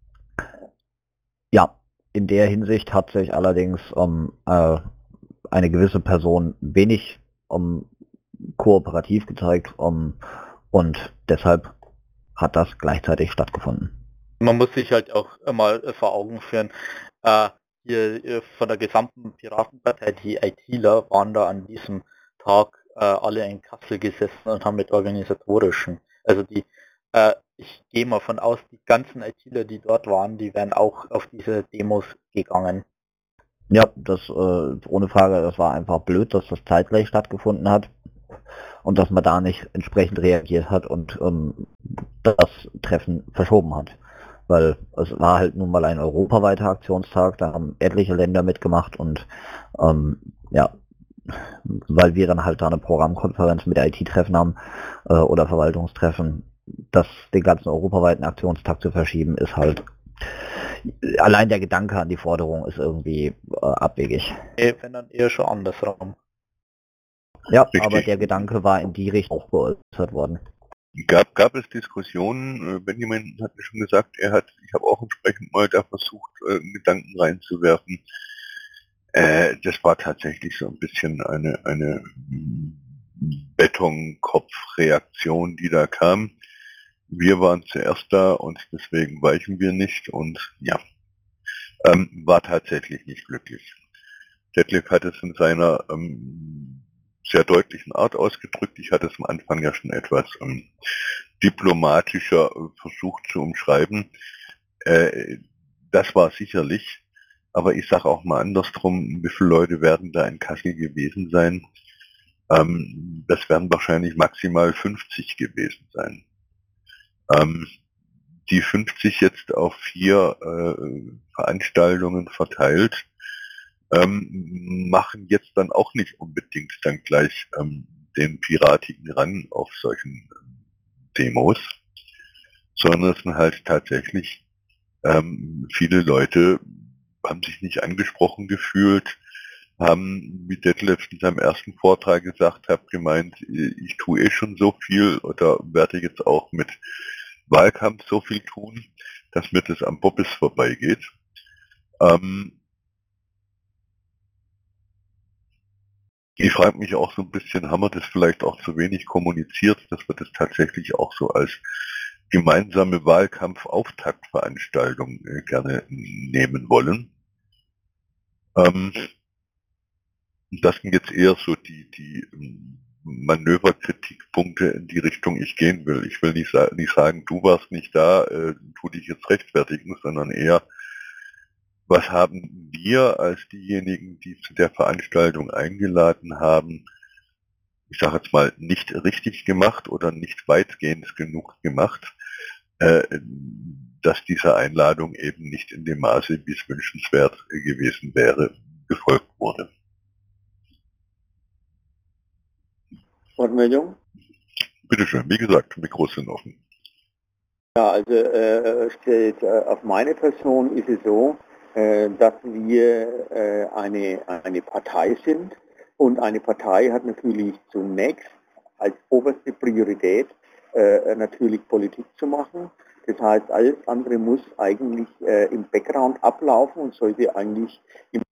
Ja, in der Hinsicht hat sich allerdings ähm, äh, eine gewisse Person wenig um, kooperativ gezeigt um, und deshalb hat das gleichzeitig stattgefunden. Man muss sich halt auch mal vor Augen führen, äh, hier äh, von der gesamten Piratenpartei, die ITler waren da an diesem Tag äh, alle in Kassel gesessen und haben mit organisatorischen, also die, äh, ich gehe mal von aus, die ganzen ITler, die dort waren, die wären auch auf diese Demos gegangen. Ja, das äh, ohne Frage, das war einfach blöd, dass das zeitgleich stattgefunden hat und dass man da nicht entsprechend reagiert hat und ähm, das Treffen verschoben hat. Weil es war halt nun mal ein europaweiter Aktionstag, da haben etliche Länder mitgemacht und ähm, ja, weil wir dann halt da eine Programmkonferenz mit I T-Treffen haben äh, oder Verwaltungstreffen, das den ganzen europaweiten Aktionstag zu verschieben, ist halt allein der Gedanke an die Forderung ist irgendwie äh, abwegig. Nee, wenn dann eher schon andersrum. Ja, Richtig. aber der Gedanke war in die Richtung auch geäußert worden. Gab, gab es Diskussionen? Äh, Benjamin hat mir schon gesagt, er hat, ich habe auch entsprechend mal da versucht, äh, Gedanken reinzuwerfen. Äh, das war tatsächlich so ein bisschen eine, eine Betonkopfreaktion, die da kam. Wir waren zuerst da und deswegen weichen wir nicht und ja, ähm, war tatsächlich nicht glücklich. Detlef hat es in seiner ähm, sehr deutlichen Art ausgedrückt. Ich hatte es am Anfang ja schon etwas ähm, diplomatischer äh, versucht zu umschreiben. Äh, das war sicherlich, aber ich sage auch mal andersrum, wie viele Leute werden da in Kassel gewesen sein? Ähm, das werden wahrscheinlich maximal fünfzig gewesen sein. Ähm, die fünfzig jetzt auf vier äh, Veranstaltungen verteilt, ähm, machen jetzt dann auch nicht unbedingt dann gleich ähm, den piratigen Rang auf solchen ähm, Demos, sondern es sind halt tatsächlich ähm, viele Leute haben sich nicht angesprochen gefühlt, haben, wie Detlef in seinem ersten Vortrag gesagt hat, gemeint, ich tue eh schon so viel oder werde jetzt auch mit Wahlkampf so viel tun, dass mir das am Bobbes vorbeigeht. Ähm, ich frage mich auch so ein bisschen, haben wir das vielleicht auch zu wenig kommuniziert, dass wir das tatsächlich auch so als gemeinsame Wahlkampf-Auftaktveranstaltung äh, gerne nehmen wollen. Ähm, das sind jetzt eher so die, die Manöverkritikpunkte in die Richtung ich gehen will. Ich will nicht, sa nicht sagen, du warst nicht da, äh, tu dich jetzt rechtfertigen, sondern eher, was haben wir als diejenigen, die zu der Veranstaltung eingeladen haben, ich sage jetzt mal, nicht richtig gemacht oder nicht weitgehend genug gemacht, äh, dass dieser Einladung eben nicht in dem Maße, wie es wünschenswert gewesen wäre, gefolgt wurde. Wortmeldung? Bitte schön, wie gesagt, Mikros sind offen. Ja, also äh, steht, äh, auf meine Person ist es so, äh, dass wir äh, eine, eine Partei sind und eine Partei hat natürlich zunächst als oberste Priorität äh, natürlich Politik zu machen. Das heißt, alles andere muss eigentlich äh, im Background ablaufen und sollte eigentlich im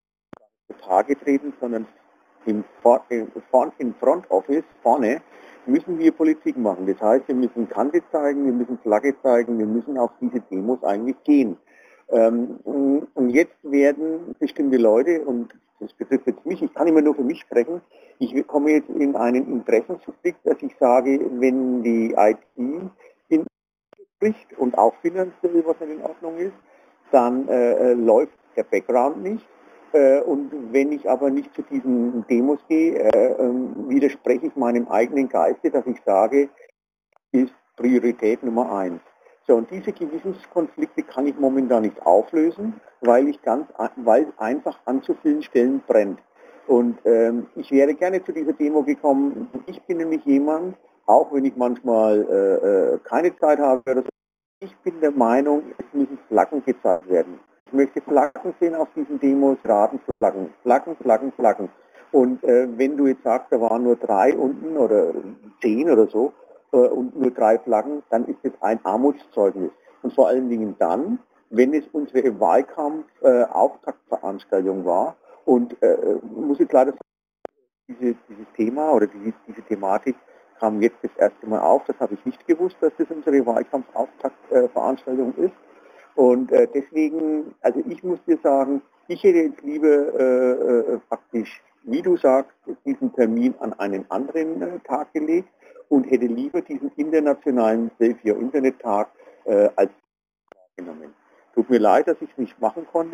Tage treten, sondern im, im, im Front Office vorne müssen wir Politik machen. Das heißt, wir müssen Kante zeigen, wir müssen Flagge zeigen, wir müssen auf diese Demos eigentlich gehen. Ähm, und jetzt werden bestimmte Leute, und das betrifft jetzt mich, ich kann immer nur für mich sprechen, ich komme jetzt in einen Interessenskonflikt, dass ich sage, wenn die I T in spricht und auch finanziell, was nicht in Ordnung ist, dann äh, läuft der Background nicht. Äh, und wenn ich aber nicht zu diesen Demos gehe, äh, äh, widerspreche ich meinem eigenen Geiste, dass ich sage, ist Priorität Nummer eins. So, und diese Gewissenskonflikte kann ich momentan nicht auflösen, weil ich ganz, weil es einfach an zu vielen Stellen brennt. Und ähm, ich wäre gerne zu dieser Demo gekommen. Ich bin nämlich jemand, auch wenn ich manchmal äh, äh, keine Zeit habe oder so, ich bin der Meinung, es müssen Flaggen gezeigt werden. Ich möchte Flaggen sehen auf diesen Demos, Ratenflaggen, Flaggen, Flaggen, Flaggen. Und äh, wenn du jetzt sagst, da waren nur drei unten oder zehn oder so äh, und nur drei Flaggen, dann ist das ein Armutszeugnis. Und vor allen Dingen dann, wenn es unsere Wahlkampf-Auftaktveranstaltung äh, war. Und äh, muss ich leider sagen, diese, dieses Thema oder diese, diese Thematik kam jetzt das erste Mal auf. Das habe ich nicht gewusst, dass das unsere Wahlkampfauftaktveranstaltung ist. Und äh, deswegen, also ich muss dir sagen, ich hätte jetzt lieber äh, äh, faktisch, wie du sagst, diesen Termin an einen anderen äh, Tag gelegt und hätte lieber diesen internationalen Save Your Internet Tag äh, als genommen. Tut mir leid, dass ich es nicht machen konnte.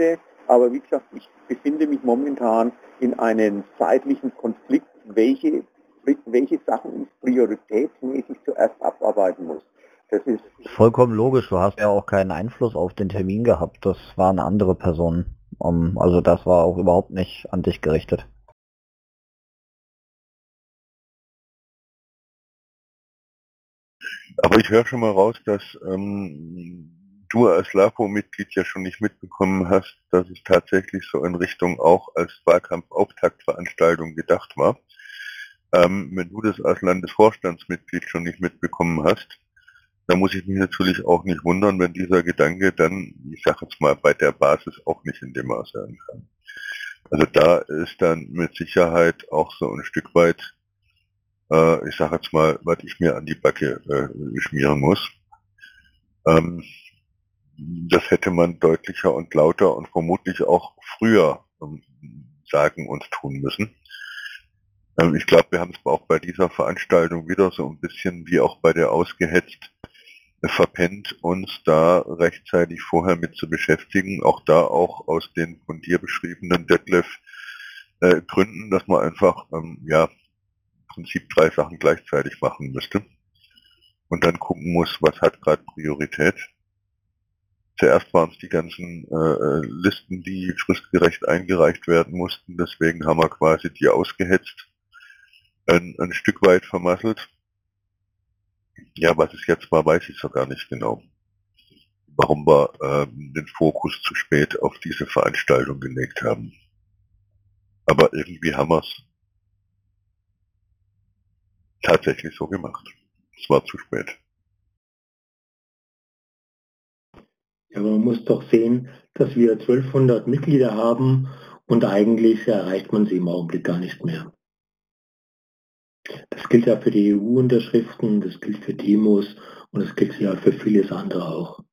Aber wie gesagt, ich befinde mich momentan in einem zeitlichen Konflikt, welche, welche Sachen ich prioritätsmäßig zuerst abarbeiten muss. Das ist vollkommen logisch. Du hast ja auch keinen Einfluss auf den Termin gehabt. Das waren andere Personen. Um, also das war auch überhaupt nicht an dich gerichtet. Aber ich höre schon mal raus, dass ähm, du als LAPO-Mitglied ja schon nicht mitbekommen hast, dass es tatsächlich so in Richtung auch als Wahlkampf-Auftaktveranstaltung gedacht war. Ähm, wenn du das als Landesvorstandsmitglied schon nicht mitbekommen hast, dann muss ich mich natürlich auch nicht wundern, wenn dieser Gedanke dann, ich sage jetzt mal, bei der Basis auch nicht in dem Maße ankam. Also da ist dann mit Sicherheit auch so ein Stück weit, äh, ich sage jetzt mal, was ich mir an die Backe äh, schmieren muss. Ähm, das hätte man deutlicher und lauter und vermutlich auch früher ähm, sagen und tun müssen. Ähm, ich glaube, wir haben es auch bei dieser Veranstaltung wieder so ein bisschen wie auch bei der ausgehetzt äh, verpennt, uns da rechtzeitig vorher mit zu beschäftigen. Auch da auch aus den von dir beschriebenen Detlef äh, Gründen, dass man einfach ähm, ja im Prinzip drei Sachen gleichzeitig machen müsste und dann gucken muss, was hat gerade Priorität. Zuerst waren es die ganzen äh, Listen, die fristgerecht eingereicht werden mussten. Deswegen haben wir quasi die ausgehetzt, ein, ein Stück weit vermasselt. Ja, was es jetzt war, weiß ich so gar nicht genau. Warum wir ähm, den Fokus zu spät auf diese Veranstaltung gelegt haben. Aber irgendwie haben wir es tatsächlich so gemacht. Es war zu spät. Ja, man muss doch sehen, dass wir zwölfhundert Mitglieder haben und eigentlich erreicht man sie im Augenblick gar nicht mehr. Das gilt ja für die E U-Unterschriften, das gilt für Demos und das gilt ja für vieles andere auch.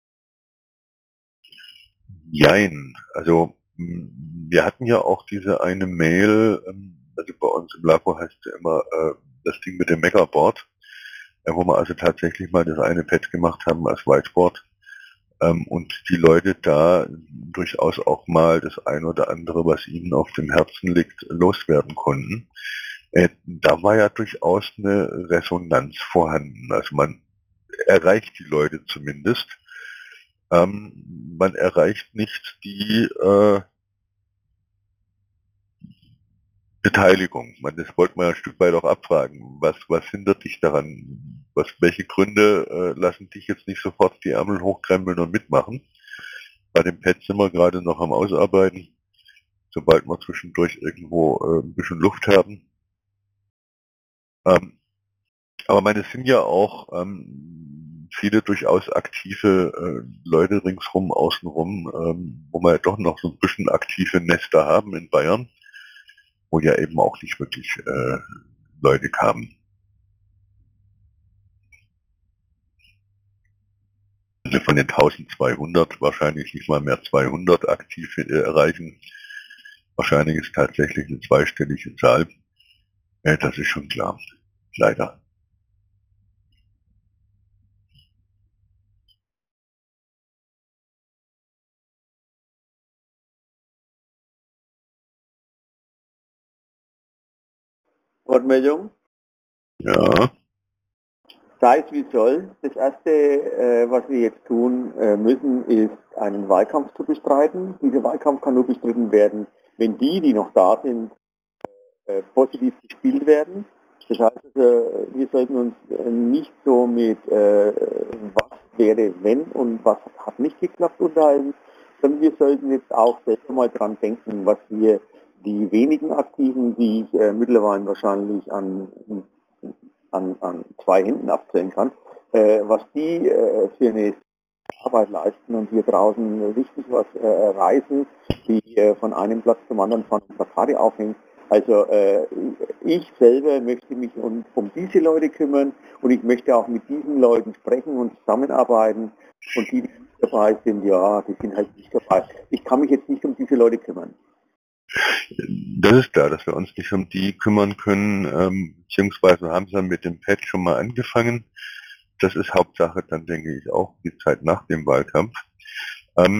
Jein, also mh, wir hatten ja auch diese eine Mail, ähm, also bei uns im Labor heißt es ja immer äh, das Ding mit dem Megaboard, äh, wo wir also tatsächlich mal das eine Pad gemacht haben als Whiteboard ähm, und die Leute da durchaus auch mal das ein oder andere, was ihnen auf dem Herzen liegt, loswerden konnten. Äh, da war ja durchaus eine Resonanz vorhanden. Also man erreicht die Leute zumindest. Ähm, man erreicht nicht die äh, Beteiligung. Man, das wollte man ein Stück weit auch abfragen. Was, was hindert dich daran? Was, welche Gründe äh, lassen dich jetzt nicht sofort die Ärmel hochkrempeln und mitmachen? Bei dem Pad sind wir gerade noch am Ausarbeiten. Sobald wir zwischendurch irgendwo äh, ein bisschen Luft haben. Ähm, aber meine, es sind ja auch ähm, viele durchaus aktive äh, Leute ringsrum, außenrum, ähm, wo wir ja doch noch so ein bisschen aktive Nester haben in Bayern, wo ja eben auch nicht wirklich äh, Leute kamen. Also von den eintausendzweihundert wahrscheinlich nicht mal mehr zweihundert aktiv äh, erreichen. Wahrscheinlich ist tatsächlich eine zweistellige Zahl. Äh, das ist schon klar. Leider. Wortmeldung? Ja. Sei es wie soll. Das Erste, äh, was wir jetzt tun äh, müssen, ist einen Wahlkampf zu bestreiten. Dieser Wahlkampf kann nur bestritten werden, wenn die, die noch da sind, äh, positiv gespielt werden. Das heißt, also, wir sollten uns äh, nicht so mit äh, was wäre wenn und was hat nicht geklappt unterhalten, sondern wir sollten jetzt auch selber mal dran denken, was wir die wenigen Aktiven, die ich äh, mittlerweile wahrscheinlich an, an, an zwei Händen abzählen kann, äh, was die äh, für eine Arbeit leisten und hier draußen richtig was äh, reißen, die äh, von einem Platz zum anderen von Plakate aufhängen. Also äh, ich selber möchte mich um, um diese Leute kümmern und ich möchte auch mit diesen Leuten sprechen und zusammenarbeiten und die, die nicht dabei sind, ja, die sind halt nicht dabei. Ich kann mich jetzt nicht um diese Leute kümmern. Das ist klar, dass wir uns nicht um die kümmern können, ähm, beziehungsweise haben sie mit dem Pad schon mal angefangen. Das ist Hauptsache dann, denke ich, auch die Zeit nach dem Wahlkampf. Ähm,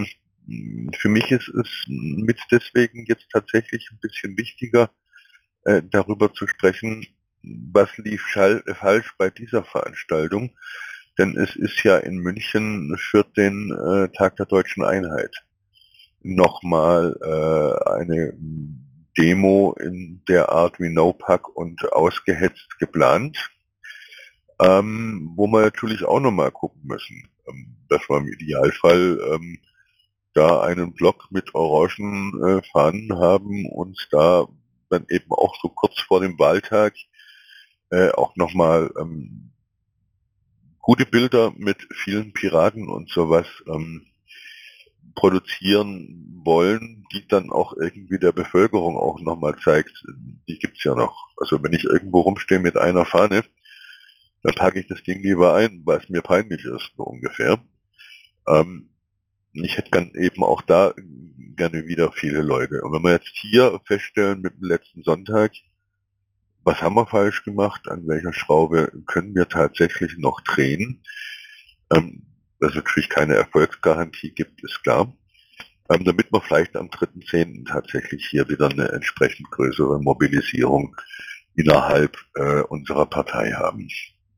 für mich ist es mit deswegen jetzt tatsächlich ein bisschen wichtiger, äh, darüber zu sprechen, was lief schall, äh, falsch bei dieser Veranstaltung. Denn es ist ja in München für den äh, Tag der Deutschen Einheit nochmal äh, eine Demo in der Art wie NoPack und ausgehetzt geplant, ähm, wo wir natürlich auch nochmal gucken müssen, ähm, dass wir im Idealfall ähm, da einen Block mit orangen äh, Fahnen haben und da dann eben auch so kurz vor dem Wahltag äh, auch nochmal ähm, gute Bilder mit vielen Piraten und sowas ähm, produzieren wollen, die dann auch irgendwie der Bevölkerung auch nochmal zeigt, die gibt's ja noch. Also wenn ich irgendwo rumstehe mit einer Fahne, dann packe ich das Ding lieber ein, weil es mir peinlich ist, so ungefähr. Ähm, ich hätte dann eben auch da gerne wieder viele Leute. Und wenn wir jetzt hier feststellen mit dem letzten Sonntag, was haben wir falsch gemacht, an welcher Schraube können wir tatsächlich noch drehen, ähm, dass es natürlich keine Erfolgsgarantie gibt, ist klar. Ähm, damit wir vielleicht am dritten zehnten tatsächlich hier wieder eine entsprechend größere Mobilisierung innerhalb äh, unserer Partei haben.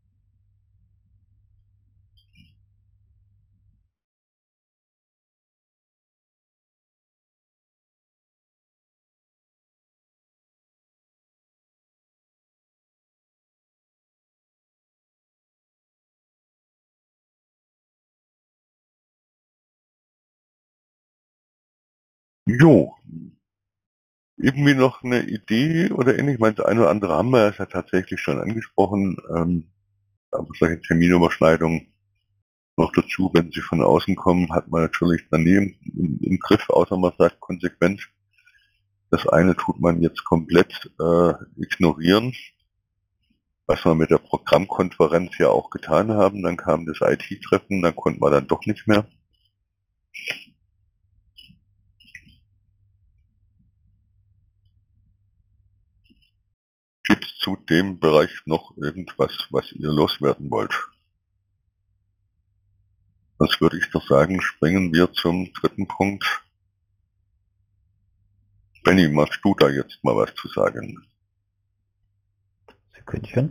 Jo, irgendwie noch eine Idee oder ähnlich. Ich meine, das eine oder andere haben wir ja tatsächlich schon angesprochen. Ähm, aber solche Terminüberschneidungen noch dazu, wenn sie von außen kommen, hat man natürlich daneben im, im Griff, außer man sagt konsequent, das eine tut man jetzt komplett äh, ignorieren, was wir mit der Programmkonferenz ja auch getan haben. Dann kam das I T-Treffen, dann konnten wir dann doch nicht mehr. Gibt es zu dem Bereich noch irgendwas, was ihr loswerden wollt? Sonst würde ich doch sagen, springen wir zum dritten Punkt. Benny, magst du da jetzt mal was zu sagen? Sekündchen.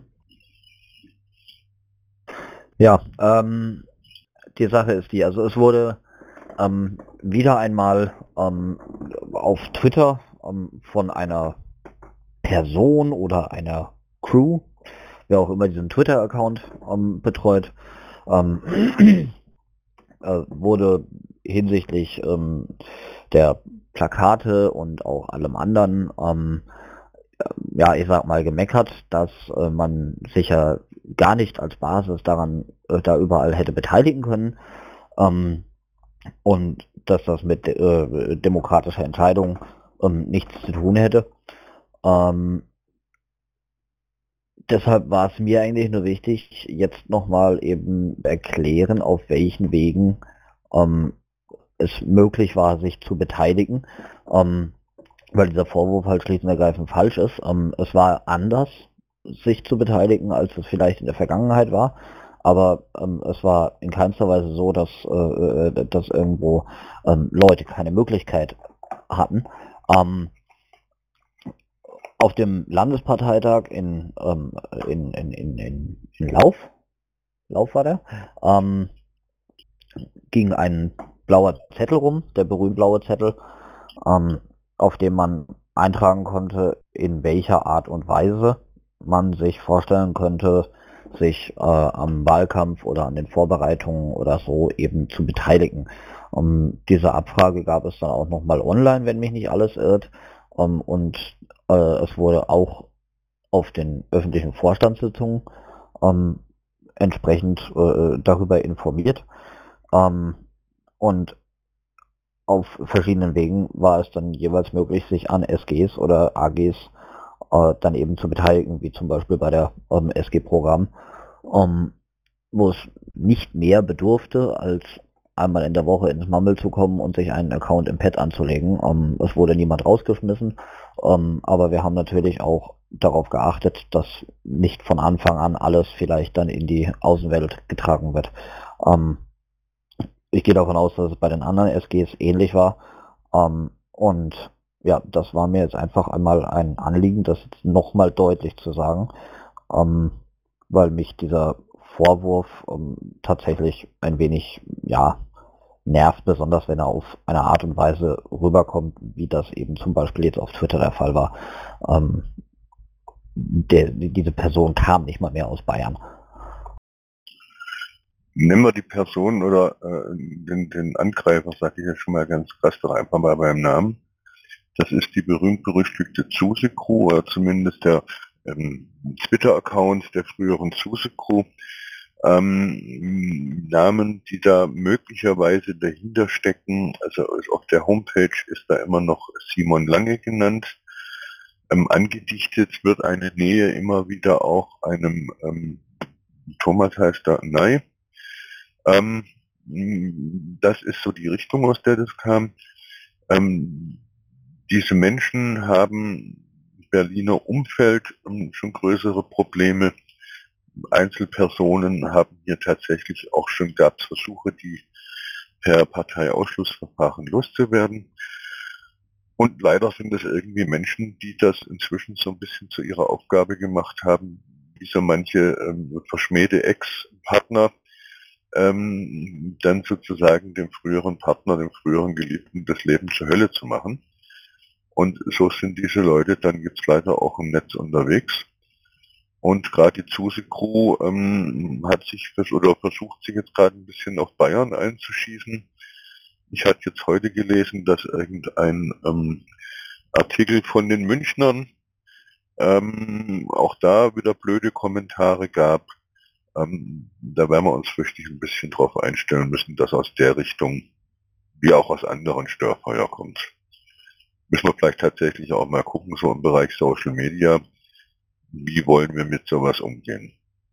Ja, ähm, die Sache ist die, also es wurde ähm, wieder einmal ähm, auf Twitter ähm, von einer Person oder einer Crew, wer auch immer diesen Twitter-Account ähm, betreut, ähm, äh, wurde hinsichtlich ähm, der Plakate und auch allem anderen, ähm, äh, ja, ich sag mal, gemeckert, dass äh, man sich ja gar nicht als Basis daran äh, da überall hätte beteiligen können, ähm, und dass das mit äh, demokratischer Entscheidung ähm, nichts zu tun hätte. Ähm, deshalb war es mir eigentlich nur wichtig, jetzt nochmal eben erklären, auf welchen Wegen ähm, es möglich war, sich zu beteiligen, ähm, weil dieser Vorwurf halt schlicht und ergreifend falsch ist. Ähm, es war anders, sich zu beteiligen, als es vielleicht in der Vergangenheit war, aber ähm, es war in keinster Weise so, dass, äh, dass irgendwo ähm, Leute keine Möglichkeit hatten. Ähm, auf dem Landesparteitag in, ähm, in, in, in, in, in Lauf, Lauf war der, ähm, ging ein blauer Zettel rum, der berühmt blaue Zettel, ähm, auf dem man eintragen konnte, in welcher Art und Weise man sich vorstellen könnte, sich äh, am Wahlkampf oder an den Vorbereitungen oder so eben zu beteiligen. Um, diese Abfrage gab es dann auch nochmal online, wenn mich nicht alles irrt, um, und äh, es wurde auch auf den öffentlichen Vorstandssitzungen ähm, entsprechend äh, darüber informiert. Ähm, und auf verschiedenen Wegen war es dann jeweils möglich, sich an S Gs oder A Gs äh, dann eben zu beteiligen, wie zum Beispiel bei der ähm, S G-Programm, ähm, wo es nicht mehr bedurfte, als einmal in der Woche ins Mammel zu kommen und sich einen Account im Pad anzulegen. Ähm, es wurde niemand rausgeschmissen, ähm, aber wir haben natürlich auch darauf geachtet, dass nicht von Anfang an alles vielleicht dann in die Außenwelt getragen wird. Ähm, ich gehe davon aus, dass es bei den anderen S Gs ähnlich war. Ähm, und ja, das war mir jetzt einfach einmal ein Anliegen, das jetzt nochmal deutlich zu sagen, ähm, weil mich dieser Vorwurf ähm, tatsächlich ein wenig, ja, nervt, besonders wenn er auf eine Art und Weise rüberkommt, wie das eben zum Beispiel jetzt auf Twitter der Fall war. Ähm, der, diese Person kam nicht mal mehr aus Bayern. Nehmen wir die Person oder äh, den, den Angreifer, sage ich jetzt schon mal ganz krass, doch einfach mal beim Namen. Das ist die berühmt-berüchtigte Zuse Crew, oder zumindest der ähm, Twitter-Account der früheren Zuse Crew. Ähm, Namen, die da möglicherweise dahinter stecken, also auf der Homepage ist da immer noch Simon Lange genannt. Ähm, angedichtet wird eine Nähe immer wieder auch einem ähm, Thomas heißt da, nein. Ähm, das ist so die Richtung, aus der das kam. Ähm, diese Menschen haben im Berliner Umfeld ähm, schon größere Probleme. Einzelpersonen haben hier tatsächlich auch schon, gab es Versuche, die per Parteiausschlussverfahren loszuwerden. Und leider sind es irgendwie Menschen, die das inzwischen so ein bisschen zu ihrer Aufgabe gemacht haben, wie so manche ähm, verschmähte Ex-Partner, ähm, dann sozusagen dem früheren Partner, dem früheren Geliebten das Leben zur Hölle zu machen. Und so sind diese Leute dann jetzt leider auch im Netz unterwegs. Und gerade die Zuse Crew ähm, hat sich das oder versucht sich jetzt gerade ein bisschen auf Bayern einzuschießen. Ich hatte jetzt heute gelesen, dass irgendein ähm, Artikel von den Münchnern ähm, auch da wieder blöde Kommentare gab. Ähm, da werden wir uns richtig ein bisschen drauf einstellen müssen, dass aus der Richtung wie auch aus anderen Störfeuer kommt. Müssen wir vielleicht tatsächlich auch mal gucken, so im Bereich Social Media, wie wollen wir mit sowas umgehen.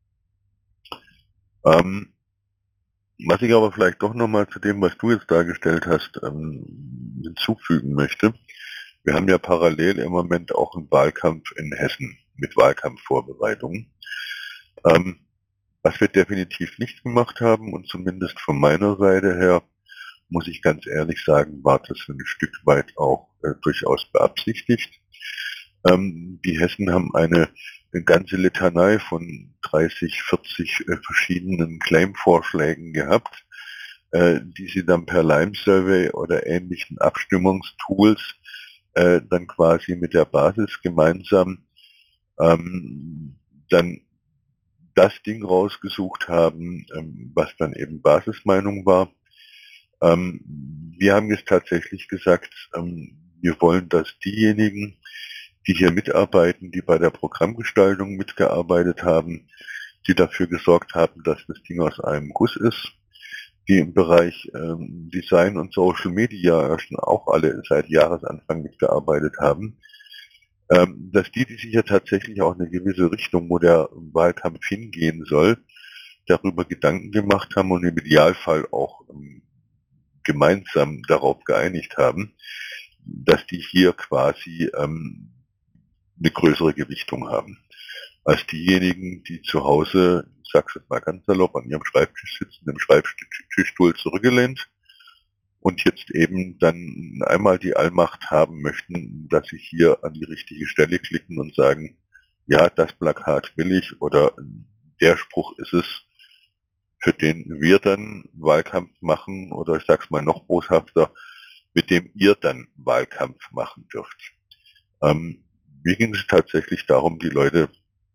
Ähm, was ich aber vielleicht doch nochmal zu dem, was du jetzt dargestellt hast, ähm, hinzufügen möchte. Wir haben ja parallel im Moment auch einen Wahlkampf in Hessen mit Wahlkampfvorbereitungen. Ähm, was wir definitiv nicht gemacht haben und zumindest von meiner Seite her, muss ich ganz ehrlich sagen, war das ein Stück weit auch äh, durchaus beabsichtigt. Ähm, die Hessen haben eine, eine ganze Litanei von dreißig, vierzig äh, verschiedenen Claim-Vorschlägen gehabt, äh, die sie dann per Lime-Survey oder ähnlichen Abstimmungstools äh, dann quasi mit der Basis gemeinsam ähm, dann das Ding rausgesucht haben, ähm, was dann eben Basismeinung war. Ähm, wir haben jetzt tatsächlich gesagt, ähm, wir wollen, dass diejenigen, die hier mitarbeiten, die bei der Programmgestaltung mitgearbeitet haben, die dafür gesorgt haben, dass das Ding aus einem Guss ist, die im Bereich ähm, Design und Social Media schon auch alle seit Jahresanfang mitgearbeitet haben, ähm, dass die, die sich ja tatsächlich auch eine gewisse Richtung, wo der Wahlkampf hingehen soll, darüber Gedanken gemacht haben und im Idealfall auch ähm, gemeinsam darauf geeinigt haben, dass die hier quasi ähm, eine größere Gewichtung haben als diejenigen, die zu Hause, ich sag's jetzt mal ganz salopp, an ihrem Schreibtisch sitzen, im Schreibtischstuhl zurückgelehnt und jetzt eben dann einmal die Allmacht haben möchten, dass sie hier an die richtige Stelle klicken und sagen, ja, das Plakat will ich oder der Spruch ist es, für den wir dann Wahlkampf machen oder ich sag's mal noch boshafter, mit dem ihr dann Wahlkampf machen dürft. Ähm, mir ging es tatsächlich darum, die Leute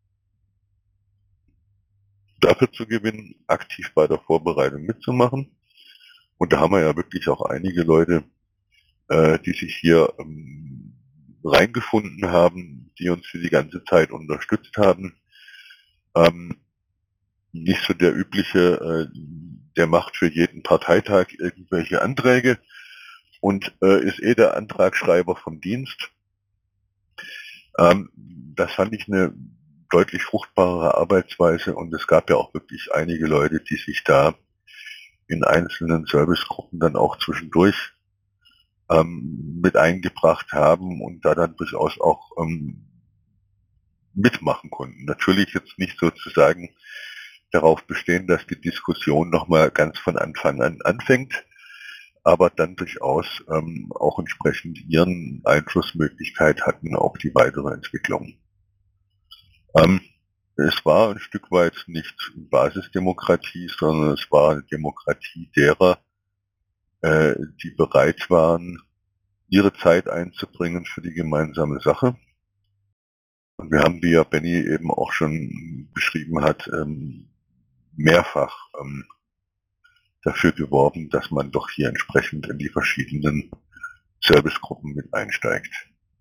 dafür zu gewinnen, aktiv bei der Vorbereitung mitzumachen. Und da haben wir ja wirklich auch einige Leute, äh, die sich hier ähm, reingefunden haben, die uns für die ganze Zeit unterstützt haben. Ähm, nicht so der übliche, äh, der macht für jeden Parteitag irgendwelche Anträge und äh, ist eh der Antragsschreiber vom Dienst. Ähm, das fand ich eine deutlich fruchtbarere Arbeitsweise und es gab ja auch wirklich einige Leute, die sich da in einzelnen Servicegruppen dann auch zwischendurch ähm, mit eingebracht haben und da dann durchaus auch ähm, mitmachen konnten. Natürlich jetzt nicht sozusagen darauf bestehen, dass die Diskussion nochmal ganz von Anfang an anfängt, aber dann durchaus ähm, auch entsprechend ihren Einflussmöglichkeit hatten auf die weitere Entwicklung. Ähm, es war ein Stück weit nicht Basisdemokratie, sondern es war eine Demokratie derer, äh, die bereit waren, ihre Zeit einzubringen für die gemeinsame Sache. Und wir haben, wie ja Benny eben auch schon beschrieben hat, ähm, mehrfach ähm, dafür geworben, dass man doch hier entsprechend in die verschiedenen Servicegruppen mit einsteigt.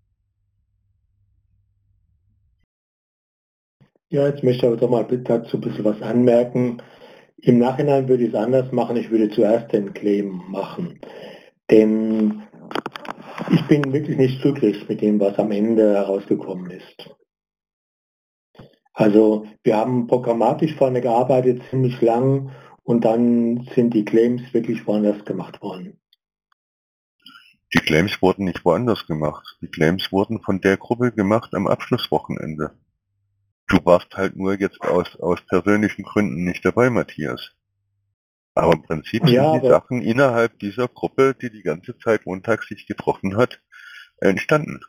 Ja, jetzt möchte ich aber doch mal dazu ein bisschen was anmerken. Im Nachhinein würde ich es anders machen. Ich würde zuerst den Claim machen. Denn ich bin wirklich nicht glücklich mit dem, was am Ende herausgekommen ist. Also wir haben programmatisch vorne gearbeitet, ziemlich lang, und dann sind die Claims wirklich woanders gemacht worden. Die Claims wurden nicht woanders gemacht. Die Claims wurden von der Gruppe gemacht am Abschlusswochenende. Du warst halt nur jetzt aus, aus persönlichen Gründen nicht dabei, Matthias. Aber im Prinzip sind Ja, die aber Sachen innerhalb dieser Gruppe, die die ganze Zeit montags sich getroffen hat, entstanden.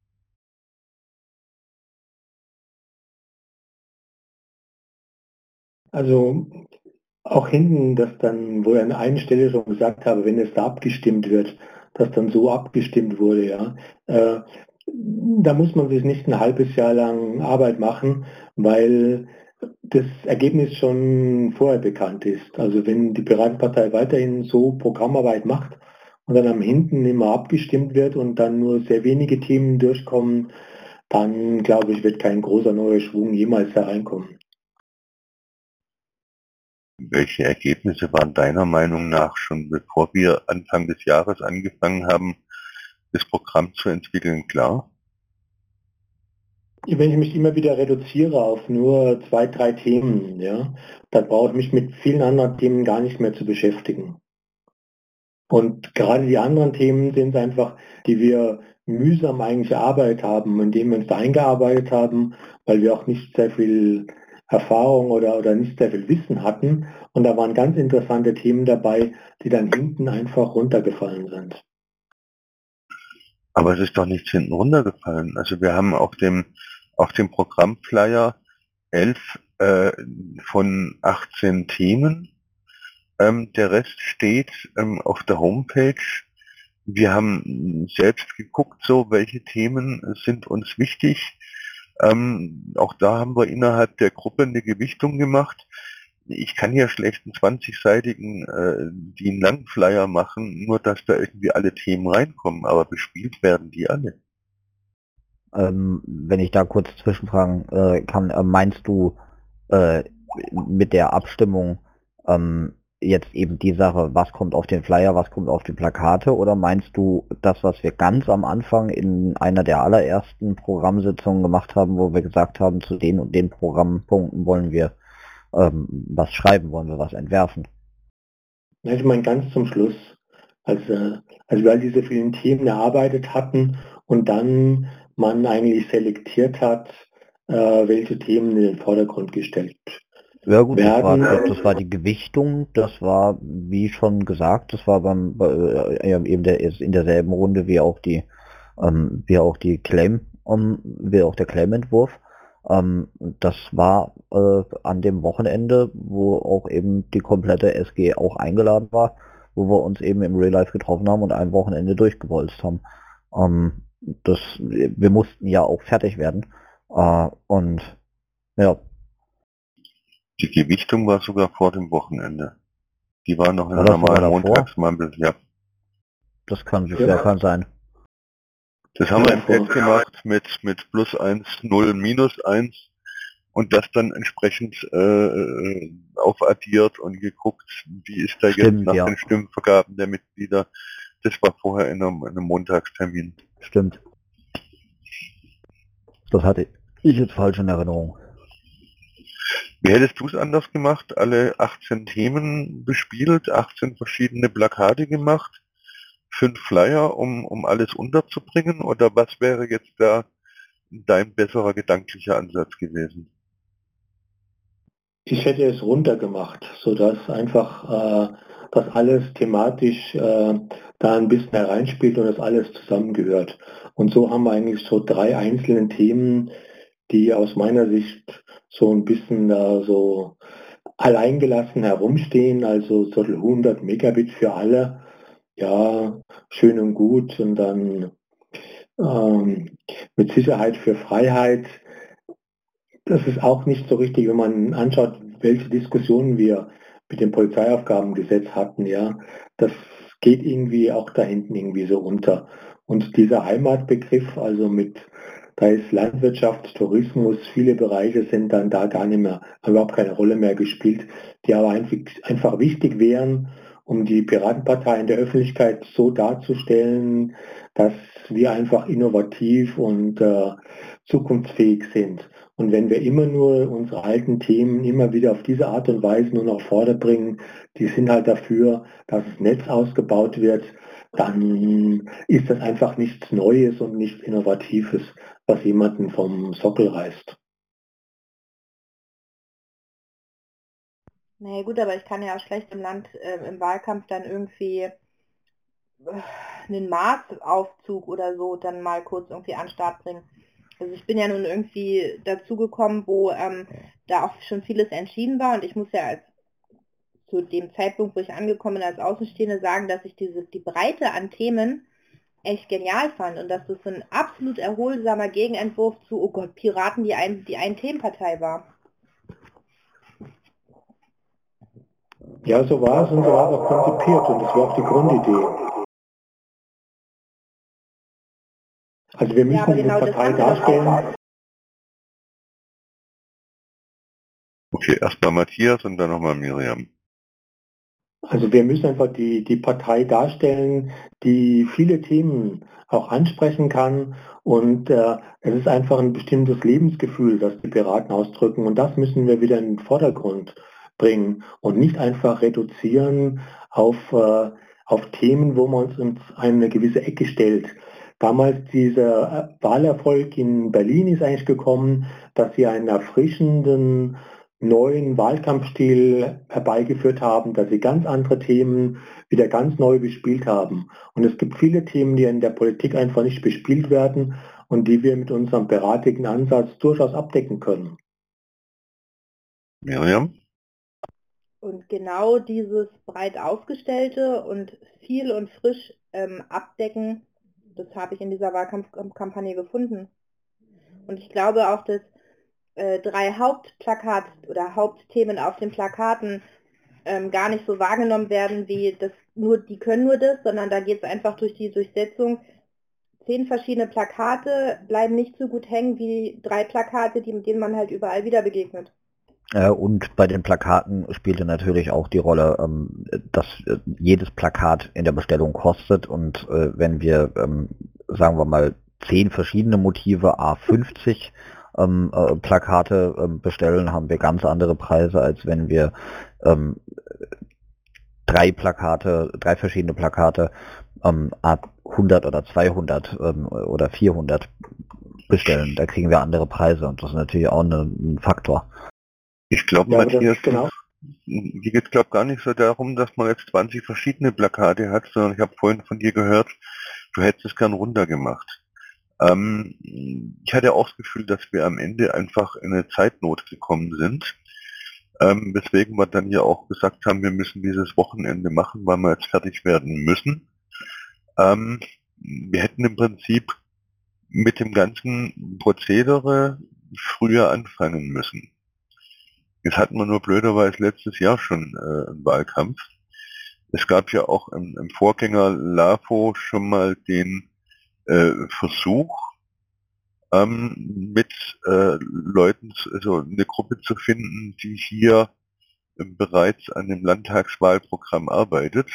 also auch hinten, dass dann, wo ich an einer Stelle schon gesagt habe, wenn es da abgestimmt wird, dass dann so abgestimmt wurde, ja. Äh, da muss man sich nicht ein halbes Jahr lang Arbeit machen, weil das Ergebnis schon vorher bekannt ist. Also wenn die Piratenpartei weiterhin so Programmarbeit macht und dann am hinten immer abgestimmt wird und dann nur sehr wenige Themen durchkommen, dann glaube ich, wird kein großer neuer Schwung jemals hereinkommen. Welche Ergebnisse waren deiner Meinung nach schon bevor wir Anfang des Jahres angefangen haben, das Programm zu entwickeln, klar? Wenn ich mich immer wieder reduziere auf nur zwei, drei Themen, ja, dann brauche ich mich mit vielen anderen Themen gar nicht mehr zu beschäftigen. Und gerade die anderen Themen sind einfach, die wir mühsam eigentlich erarbeitet haben, indem wir uns da eingearbeitet haben, weil wir auch nicht sehr viel Erfahrung oder, oder nicht sehr viel Wissen hatten. Und da waren ganz interessante Themen dabei, die dann hinten einfach runtergefallen sind. Aber es ist doch nichts hinten runtergefallen. Also wir haben auf dem, auf dem Programmflyer elf äh, von achtzehn Themen. Ähm, der Rest steht ähm, auf der Homepage. Wir haben selbst geguckt, so welche Themen sind uns wichtig. Ähm, auch da haben wir innerhalb der Gruppe eine Gewichtung gemacht. Ich kann ja schlecht einen zwanzigseitigen äh, D I N-Lang-Flyer machen, nur dass da irgendwie alle Themen reinkommen, aber bespielt werden die alle. Ähm, wenn ich da kurz zwischenfragen äh, kann, äh, meinst du äh, mit der Abstimmung ähm, jetzt eben die Sache, was kommt auf den Flyer, was kommt auf die Plakate, oder meinst du das, was wir ganz am Anfang in einer der allerersten Programmsitzungen gemacht haben, wo wir gesagt haben, zu den und den Programmpunkten wollen wir ähm, was schreiben, wollen wir was entwerfen? Ja, ich meine ganz zum Schluss, als, äh, als wir all diese vielen Themen erarbeitet hatten und dann man eigentlich selektiert hat, äh, welche Themen in den Vordergrund gestellt Ja gut, das war, werden. das war die Gewichtung, das war, wie schon gesagt, das war beim bei, äh, eben der, ist in derselben Runde wie auch die ähm, wie auch die Claim, um, wie auch der Claim-Entwurf. Ähm, das war äh, an dem Wochenende, wo auch eben die komplette S G auch eingeladen war, wo wir uns eben im Real Life getroffen haben und ein Wochenende durchgewolzt haben. Ähm, das, wir mussten ja auch fertig werden. Äh, und ja, Die Gewichtung war sogar vor dem Wochenende. Die war noch in war der das sogar normalen davor? Montagsmampel, ja. Das kann, Ja. ja, kann sein. Das haben wir im Davor. Test gemacht mit, mit plus eins, null, minus eins und das dann entsprechend äh, aufaddiert und geguckt, wie ist da jetzt Stimmt, nach ja. den Stimmvergaben der Mitglieder. Das war vorher in einem, in einem Montagstermin. Stimmt. Das hatte ich jetzt falsch in Erinnerung. Wie hättest du es anders gemacht? Alle achtzehn Themen bespielt, achtzehn verschiedene Plakate gemacht, fünf Flyer, um, um alles unterzubringen? Oder was wäre jetzt da dein besserer gedanklicher Ansatz gewesen? Ich hätte es runtergemacht, sodass einfach äh, das alles thematisch äh, da ein bisschen hereinspielt und das alles zusammengehört. Und so haben wir eigentlich so drei einzelne Themen, die aus meiner Sicht so ein bisschen da so alleingelassen herumstehen, also so hundert Megabit für alle, ja, schön und gut und dann ähm, mit Sicherheit für Freiheit. Das ist auch nicht so richtig, wenn man anschaut, welche Diskussionen wir mit dem Polizeiaufgabengesetz hatten, ja. Das geht irgendwie auch da hinten irgendwie so unter. Und dieser Heimatbegriff, also mit, da ist Landwirtschaft, Tourismus, viele Bereiche sind dann da gar nicht mehr, haben überhaupt keine Rolle mehr gespielt, die aber einfach, einfach wichtig wären, um die Piratenpartei in der Öffentlichkeit so darzustellen, dass wir einfach innovativ und äh, zukunftsfähig sind. Und wenn wir immer nur unsere alten Themen immer wieder auf diese Art und Weise nur nach vorne bringen, die sind halt dafür, dass das Netz ausgebaut wird, dann ist das einfach nichts Neues und nichts Innovatives, was jemanden vom Sockel reißt. Naja gut, aber ich kann ja auch schlecht im Land, äh, im Wahlkampf dann irgendwie äh, einen Marsaufzug oder so dann mal kurz irgendwie an den Start bringen. Also ich bin ja nun irgendwie dazugekommen, wo ähm, da auch schon vieles entschieden war und ich muss ja als zu dem Zeitpunkt, wo ich angekommen bin als Außenstehende, sagen, dass ich diese die Breite an Themen echt genial fand und dass das so ein absolut erholsamer Gegenentwurf zu, oh Gott, Piraten, die ein, die ein Themenpartei war. Ja, so war es und so war es auch konzipiert und das war auch die Grundidee. Also wir müssen Ja, aber diese genau das Partei haben wir doch darstellen. auch. Okay, erstmal Matthias und dann nochmal Miriam. Also wir müssen einfach die, die Partei darstellen, die viele Themen auch ansprechen kann und äh, es ist einfach ein bestimmtes Lebensgefühl, das die Piraten ausdrücken und das müssen wir wieder in den Vordergrund bringen und nicht einfach reduzieren auf, äh, auf Themen, wo man uns in eine gewisse Ecke stellt. Damals dieser Wahlerfolg in Berlin ist eigentlich gekommen, dass sie einen erfrischenden neuen Wahlkampfstil herbeigeführt haben, dass sie ganz andere Themen wieder ganz neu bespielt haben. Und es gibt viele Themen, die in der Politik einfach nicht bespielt werden und die wir mit unserem beratigen Ansatz durchaus abdecken können. Miriam? Und genau dieses breit aufgestellte und viel und frisch ähm, abdecken, das habe ich in dieser Wahlkampfkampagne gefunden. Und ich glaube auch, dass äh, drei Hauptplakat oder Hauptthemen auf den Plakaten ähm, gar nicht so wahrgenommen werden, wie das nur, die können nur das, sondern da geht es einfach durch die Durchsetzung. Zehn verschiedene Plakate bleiben nicht so gut hängen wie drei Plakate, die, denen man halt überall wieder begegnet. Äh, und bei den Plakaten spielte natürlich auch die Rolle, ähm, dass äh, jedes Plakat in der Bestellung kostet und äh, wenn wir, ähm, sagen wir mal, zehn verschiedene Motive, a fünfzig ähm, äh, Plakate ähm, bestellen, haben wir ganz andere Preise, als wenn wir ähm, drei Plakate, drei verschiedene Plakate ähm, a hundert oder zweihundert ähm, oder vierhundert bestellen. Da kriegen wir andere Preise und das ist natürlich auch eine, ein Faktor. Ich glaube, Ja, aber das Matthias, ist genau. hier geht es glaube gar nicht so darum, dass man jetzt zwanzig verschiedene Plakate hat, sondern ich habe vorhin von dir gehört, du hättest es gern runtergemacht. Ähm, ich hatte auch das Gefühl, dass wir am Ende einfach in eine Zeitnot gekommen sind, ähm, weswegen wir dann ja auch gesagt haben, wir müssen dieses Wochenende machen, weil wir jetzt fertig werden müssen. Ähm, wir hätten im Prinzip mit dem ganzen Prozedere früher anfangen müssen. Jetzt hatten wir nur blöderweise letztes Jahr schon äh, einen Wahlkampf. Es gab ja auch im, im Vorgänger LAFO schon mal den äh, Versuch, ähm, mit äh, Leuten, also eine Gruppe zu finden, die hier äh, bereits an dem Landtagswahlprogramm arbeitet.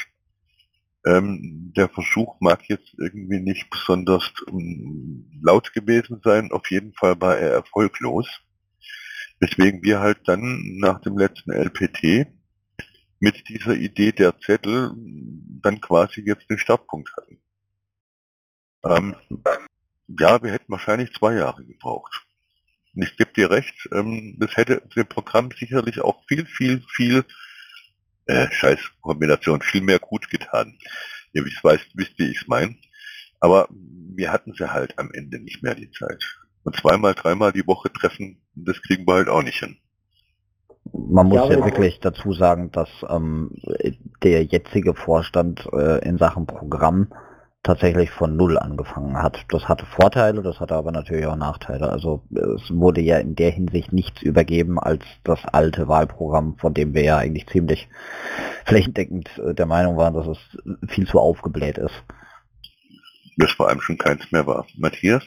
Ähm, der Versuch mag jetzt irgendwie nicht besonders um, laut gewesen sein, auf jeden Fall war er erfolglos. Weswegen wir halt dann nach dem letzten L P T mit dieser Idee der Zettel dann quasi jetzt den Startpunkt hatten. Ähm, ja, wir hätten wahrscheinlich zwei Jahre gebraucht. ich gebe dir recht, ähm, das hätte dem Programm sicherlich auch viel, viel, viel, äh, scheiß Kombination, viel mehr gut getan. Ihr wisst, weißt, wisst wie ich es meine. Aber wir hatten sie halt am Ende nicht mehr die Zeit. Und zweimal, dreimal die Woche treffen, das kriegen wir halt auch nicht hin. Man muss Ja, ja aber- wirklich dazu sagen, dass ähm, der jetzige Vorstand äh, in Sachen Programm tatsächlich von Null angefangen hat. Das hatte Vorteile, das hatte aber natürlich auch Nachteile. Also es wurde ja in der Hinsicht nichts übergeben als das alte Wahlprogramm, von dem wir ja eigentlich ziemlich flächendeckend äh, der Meinung waren, dass es viel zu aufgebläht ist. Das vor allem schon keins mehr war. Matthias?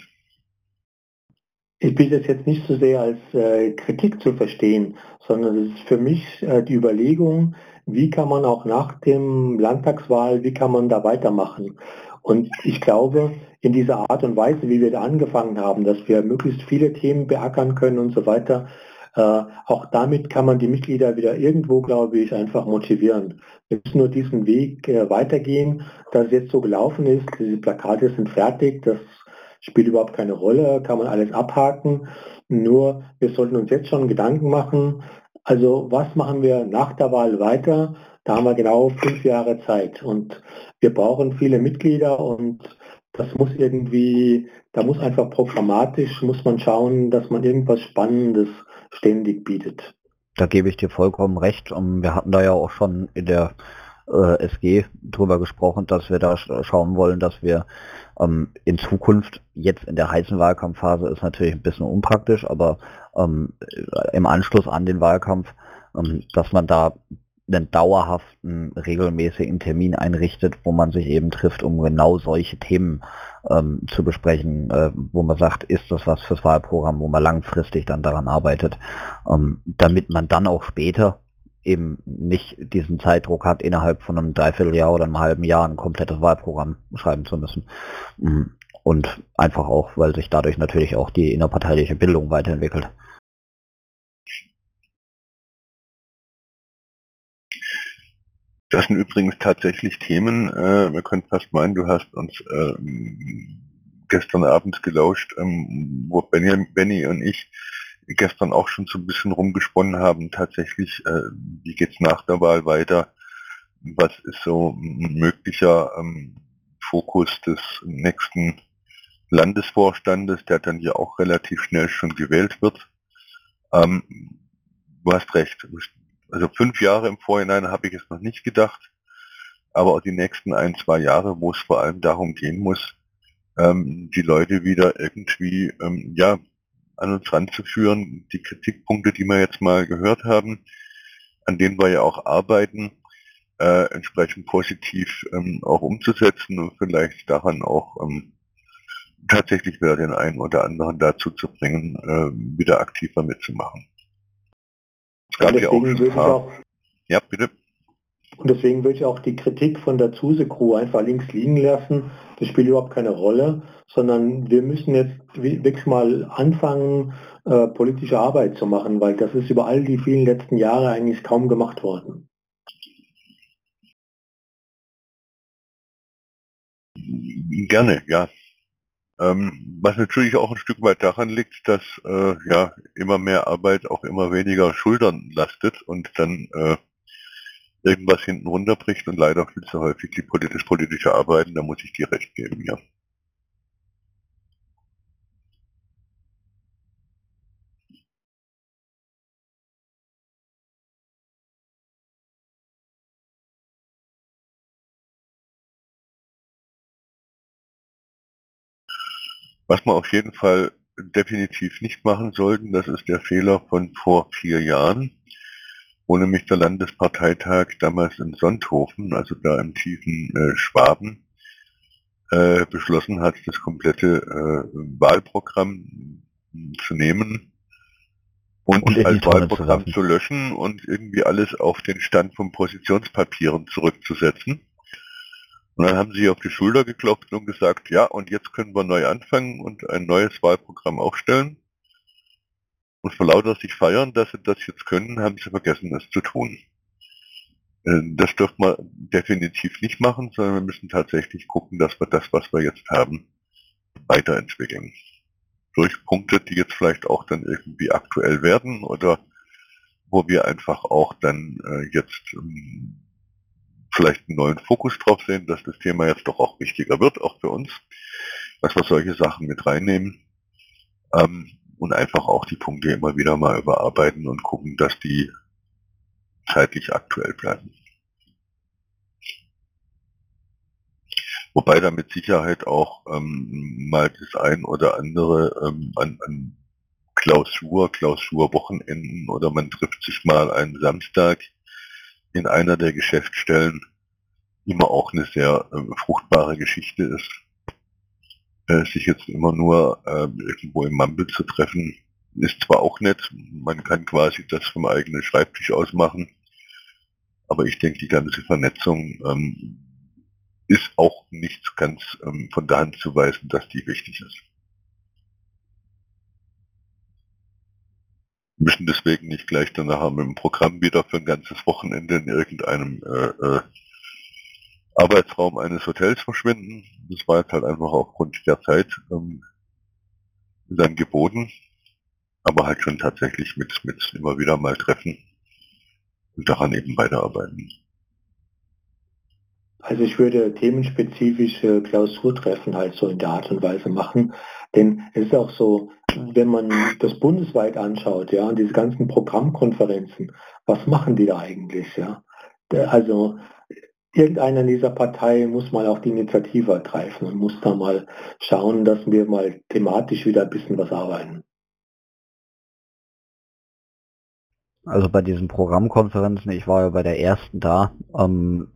Ich bitte es jetzt nicht so sehr als äh, Kritik zu verstehen, sondern es ist für mich äh, die Überlegung, wie kann man auch nach dem Landtagswahl, wie kann man da weitermachen? Und ich glaube, in dieser Art und Weise, wie wir da angefangen haben, dass wir möglichst viele Themen beackern können und so weiter, äh, auch damit kann man die Mitglieder wieder irgendwo, glaube ich, einfach motivieren. Wir müssen nur diesen Weg äh, weitergehen, dass es jetzt so gelaufen ist, diese Plakate sind fertig, das spielt überhaupt keine Rolle, kann man alles abhaken. Nur wir sollten uns jetzt schon Gedanken machen, also was machen wir nach der Wahl weiter? Da haben wir genau fünf Jahre Zeit und wir brauchen viele Mitglieder und das muss irgendwie, da muss einfach programmatisch, muss man schauen, dass man irgendwas Spannendes ständig bietet. Da gebe ich dir vollkommen recht. Und wir hatten da ja auch schon in der äh, S G drüber gesprochen, dass wir da sch- schauen wollen, dass wir ähm, in Zukunft, jetzt in der heißen Wahlkampfphase ist natürlich ein bisschen unpraktisch, aber ähm, im Anschluss an den Wahlkampf, ähm, dass man da einen dauerhaften, regelmäßigen Termin einrichtet, wo man sich eben trifft, um genau solche Themen ähm, zu besprechen, äh, wo man sagt, ist das was fürs Wahlprogramm, wo man langfristig dann daran arbeitet, ähm, damit man dann auch später eben nicht diesen Zeitdruck hat, innerhalb von einem Dreivierteljahr oder einem halben Jahr ein komplettes Wahlprogramm schreiben zu müssen. Und einfach auch, weil sich dadurch natürlich auch die innerparteiliche Bildung weiterentwickelt. Das sind übrigens tatsächlich Themen, äh, wir können fast meinen, du hast uns äh, gestern Abend gelauscht, ähm, wo Benny, Benny und ich gestern auch schon so ein bisschen rumgesponnen haben, tatsächlich, äh, wie geht's nach der Wahl weiter, was ist so ein möglicher ähm, Fokus des nächsten Landesvorstandes, der dann ja auch relativ schnell schon gewählt wird. Ähm, du hast recht, also fünf Jahre im Vorhinein habe ich es noch nicht gedacht, aber auch die nächsten ein, zwei Jahre, wo es vor allem darum gehen muss, ähm, die Leute wieder irgendwie ähm, ja an uns ranzuführen, die Kritikpunkte, die wir jetzt mal gehört haben, an denen wir ja auch arbeiten, äh, entsprechend positiv ähm, auch umzusetzen und vielleicht daran auch ähm, tatsächlich wieder den einen oder anderen dazu zu bringen, äh, wieder aktiver mitzumachen. Es gab ja auch deswegen schon würde ein ich paar. auch Ja, bitte. Und deswegen würde ich auch die Kritik von der Zuse-Crew einfach links liegen lassen. Das spielt überhaupt keine Rolle, sondern wir müssen jetzt wirklich mal anfangen, äh, politische Arbeit zu machen, weil das ist über all die vielen letzten Jahre eigentlich kaum gemacht worden. Gerne, ja. Ähm, was natürlich auch ein Stück weit daran liegt, dass äh, ja immer mehr Arbeit auf immer weniger Schultern lastet und dann äh, irgendwas hinten runterbricht und leider viel zu häufig die politisch-politische Arbeiten, da muss ich dir recht geben, ja. Was wir auf jeden Fall definitiv nicht machen sollten, das ist der Fehler von vor vier Jahren, wo nämlich der Landesparteitag damals in Sonthofen, also da im tiefen äh, Schwaben, äh, beschlossen hat, das komplette äh, Wahlprogramm zu nehmen und, Und in die als Tonne zu Wahlprogramm werfen. zu löschen und irgendwie alles auf den Stand von Positionspapieren zurückzusetzen. Und dann haben sie auf die Schulter geklopft und gesagt, ja, und jetzt können wir neu anfangen und ein neues Wahlprogramm aufstellen. Und vor lauter sich feiern, dass sie das jetzt können, haben sie vergessen, es zu tun. Äh, Das dürfen wir definitiv nicht machen, sondern wir müssen tatsächlich gucken, dass wir das, was wir jetzt haben, weiterentwickeln. durchpunktet, die jetzt vielleicht auch dann irgendwie aktuell werden oder wo wir einfach auch dann äh, jetzt ähm, vielleicht einen neuen Fokus drauf sehen, dass das Thema jetzt doch auch wichtiger wird, auch für uns, dass wir solche Sachen mit reinnehmen ähm, und einfach auch die Punkte immer wieder mal überarbeiten und gucken, dass die zeitlich aktuell bleiben. Wobei da mit Sicherheit auch ähm, mal das ein oder andere ähm, an, an Klausur, Klausurwochenenden oder man trifft sich mal einen Samstag in einer der Geschäftsstellen, immer auch eine sehr äh, fruchtbare Geschichte ist. Äh, sich jetzt immer nur äh, irgendwo im Mumble zu treffen, ist zwar auch nett, man kann quasi das vom eigenen Schreibtisch aus machen, aber ich denke, die ganze Vernetzung ähm, ist auch nicht ganz ähm, von der Hand zu weisen, dass die wichtig ist. Wir müssen deswegen nicht gleich danach mit dem Programm wieder für ein ganzes Wochenende in irgendeinem äh, äh, Arbeitsraum eines Hotels verschwinden. Das war jetzt halt einfach aufgrund der Zeit ähm, dann geboten, aber halt schon tatsächlich mit, mit immer wieder mal treffen und daran eben weiterarbeiten. Also ich würde themenspezifische Klausurtreffen halt so in der Art und Weise machen, denn es ist auch so, wenn man das bundesweit anschaut, ja, und diese ganzen Programmkonferenzen, was machen die da eigentlich, ja? Also irgendeiner in dieser Partei muss mal auch die Initiative ergreifen und muss da mal schauen, dass wir mal thematisch wieder ein bisschen was arbeiten. Also bei diesen Programmkonferenzen, ich war ja bei der ersten da, ähm,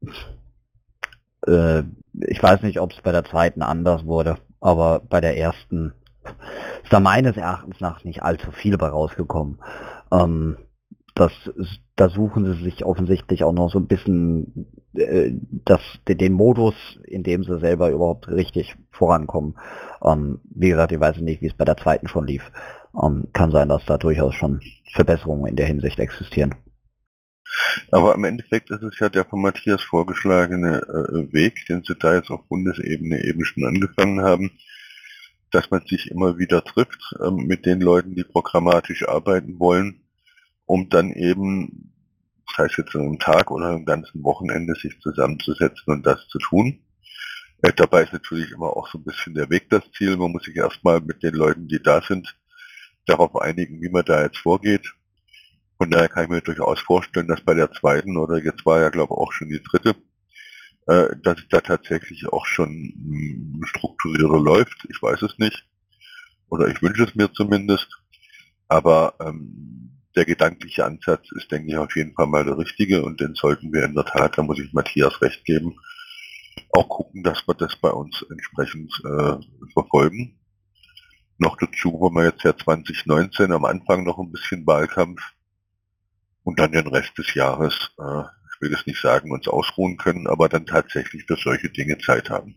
äh, ich weiß nicht, ob es bei der zweiten anders wurde, aber bei der ersten ist da meines Erachtens nach nicht allzu viel bei rausgekommen. Ähm, das, da suchen sie sich offensichtlich auch noch so ein bisschen äh, das, den, den Modus, in dem sie selber überhaupt richtig vorankommen. Ähm, wie gesagt, ich weiß nicht, wie es bei der zweiten schon lief. Ähm, kann sein, dass da durchaus schon Verbesserungen in der Hinsicht existieren. Aber im Endeffekt ist es ja der von Matthias vorgeschlagene äh, Weg, den sie da jetzt auf Bundesebene eben schon angefangen haben, dass man sich immer wieder trifft ähm, mit den Leuten, die programmatisch arbeiten wollen, um dann eben, das heißt jetzt an einem Tag oder einem ganzen Wochenende, sich zusammenzusetzen und das zu tun. Äh, dabei ist natürlich immer auch so ein bisschen der Weg das Ziel. Man muss sich erstmal mit den Leuten, die da sind, darauf einigen, wie man da jetzt vorgeht. Von daher kann ich mir durchaus vorstellen, dass bei der zweiten oder jetzt war ja glaube ich auch schon die dritte, äh, dass es da tatsächlich auch schon mh, strukturierter läuft. Ich weiß es nicht. Oder ich wünsche es mir zumindest. Aber ähm, der gedankliche Ansatz ist, denke ich, auf jeden Fall mal der richtige und den sollten wir in der Tat, da muss ich Matthias recht geben, auch gucken, dass wir das bei uns entsprechend äh, verfolgen. Noch dazu haben wir jetzt ja zwanzig neunzehn am Anfang noch ein bisschen Wahlkampf und dann den Rest des Jahres, äh, ich will jetzt nicht sagen, uns ausruhen können, aber dann tatsächlich für solche Dinge Zeit haben.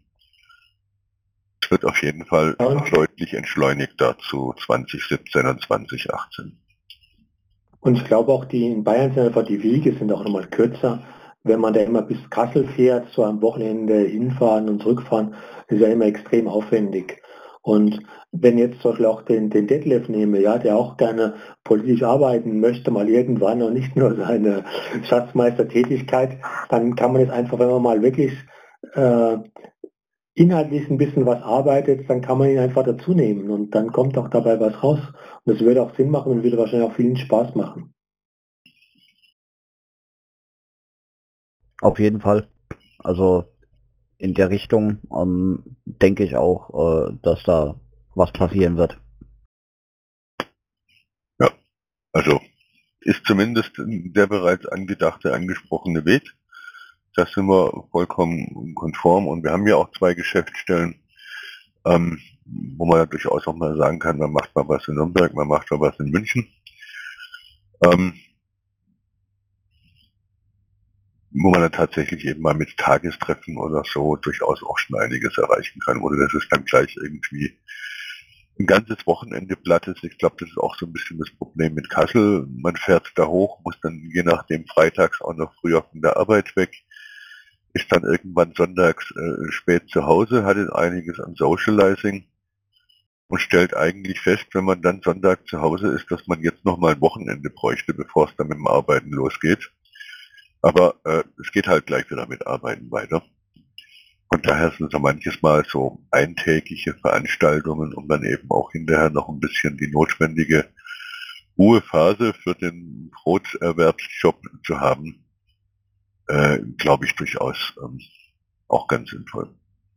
Es wird auf jeden Fall Und, deutlich entschleunigter zu zwanzig siebzehn und zwanzig achtzehn. und ich glaube auch, die in Bayern sind einfach die Wege sind auch nochmal kürzer. Wenn man da immer bis Kassel fährt, so am Wochenende hinfahren und zurückfahren, ist ja immer extrem aufwendig. Und wenn jetzt zum Beispiel auch den, den Detlef nehme, ja, der auch gerne politisch arbeiten möchte, mal irgendwann und nicht nur seine Schatzmeistertätigkeit, dann kann man es einfach, wenn man mal wirklich äh, inhaltlich ein bisschen was arbeitet, dann kann man ihn einfach dazu nehmen und dann kommt auch dabei was raus. Und das würde auch Sinn machen und würde wahrscheinlich auch vielen Spaß machen. Auf jeden Fall. Also in der Richtung ähm, denke ich auch, äh, dass da was passieren wird. Ja, also ist zumindest der bereits angedachte, angesprochene Weg. Da sind wir vollkommen konform und wir haben ja auch zwei Geschäftsstellen, ähm, wo man ja durchaus auch mal sagen kann, man macht mal was in Nürnberg, man macht mal was in München. Ähm, wo man dann tatsächlich eben mal mit Tagestreffen oder so durchaus auch schon einiges erreichen kann, oder das ist dann gleich irgendwie ein ganzes Wochenende platt ist. Ich glaube, das ist auch so ein bisschen das Problem mit Kassel. Man fährt da hoch, muss dann je nachdem freitags auch noch früher von der Arbeit weg, ist dann irgendwann sonntags äh, spät zu Hause, hat einiges an Socializing und stellt eigentlich fest, wenn man dann Sonntag zu Hause ist, dass man jetzt noch mal ein Wochenende bräuchte, bevor es dann mit dem Arbeiten losgeht. Aber äh, es geht halt gleich wieder mit Arbeiten weiter. Und daher sind so manches Mal so eintägige Veranstaltungen, um dann eben auch hinterher noch ein bisschen die notwendige Ruhephase für den Broterwerbsjob zu haben, äh, glaube ich durchaus ähm, auch ganz sinnvoll.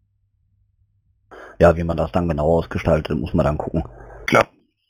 Ja, wie man das dann genau ausgestaltet, muss man dann gucken. Klar.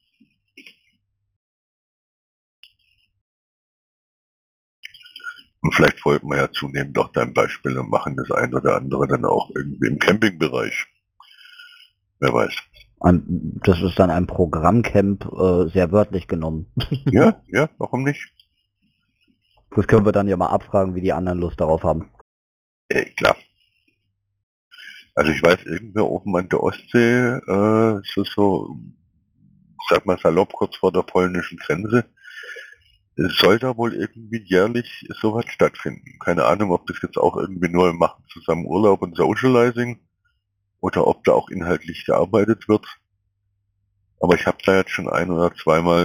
Und vielleicht folgen wir ja zunehmend auch deinem Beispiel und machen das ein oder andere dann auch irgendwie im Campingbereich. Wer weiß. Ein, das ist dann ein Programmcamp, äh, sehr wörtlich genommen. Ja, ja, warum nicht? Das können wir dann ja mal abfragen, wie die anderen Lust darauf haben. Äh, klar. Also ich weiß, irgendwer oben an der Ostsee, äh, so, so, sag mal salopp, kurz vor der polnischen Grenze, soll da wohl irgendwie jährlich sowas stattfinden. Keine Ahnung, ob das jetzt auch irgendwie nur machen zusammen Urlaub und Socializing oder ob da auch inhaltlich gearbeitet wird. Aber ich habe da jetzt schon ein oder zweimal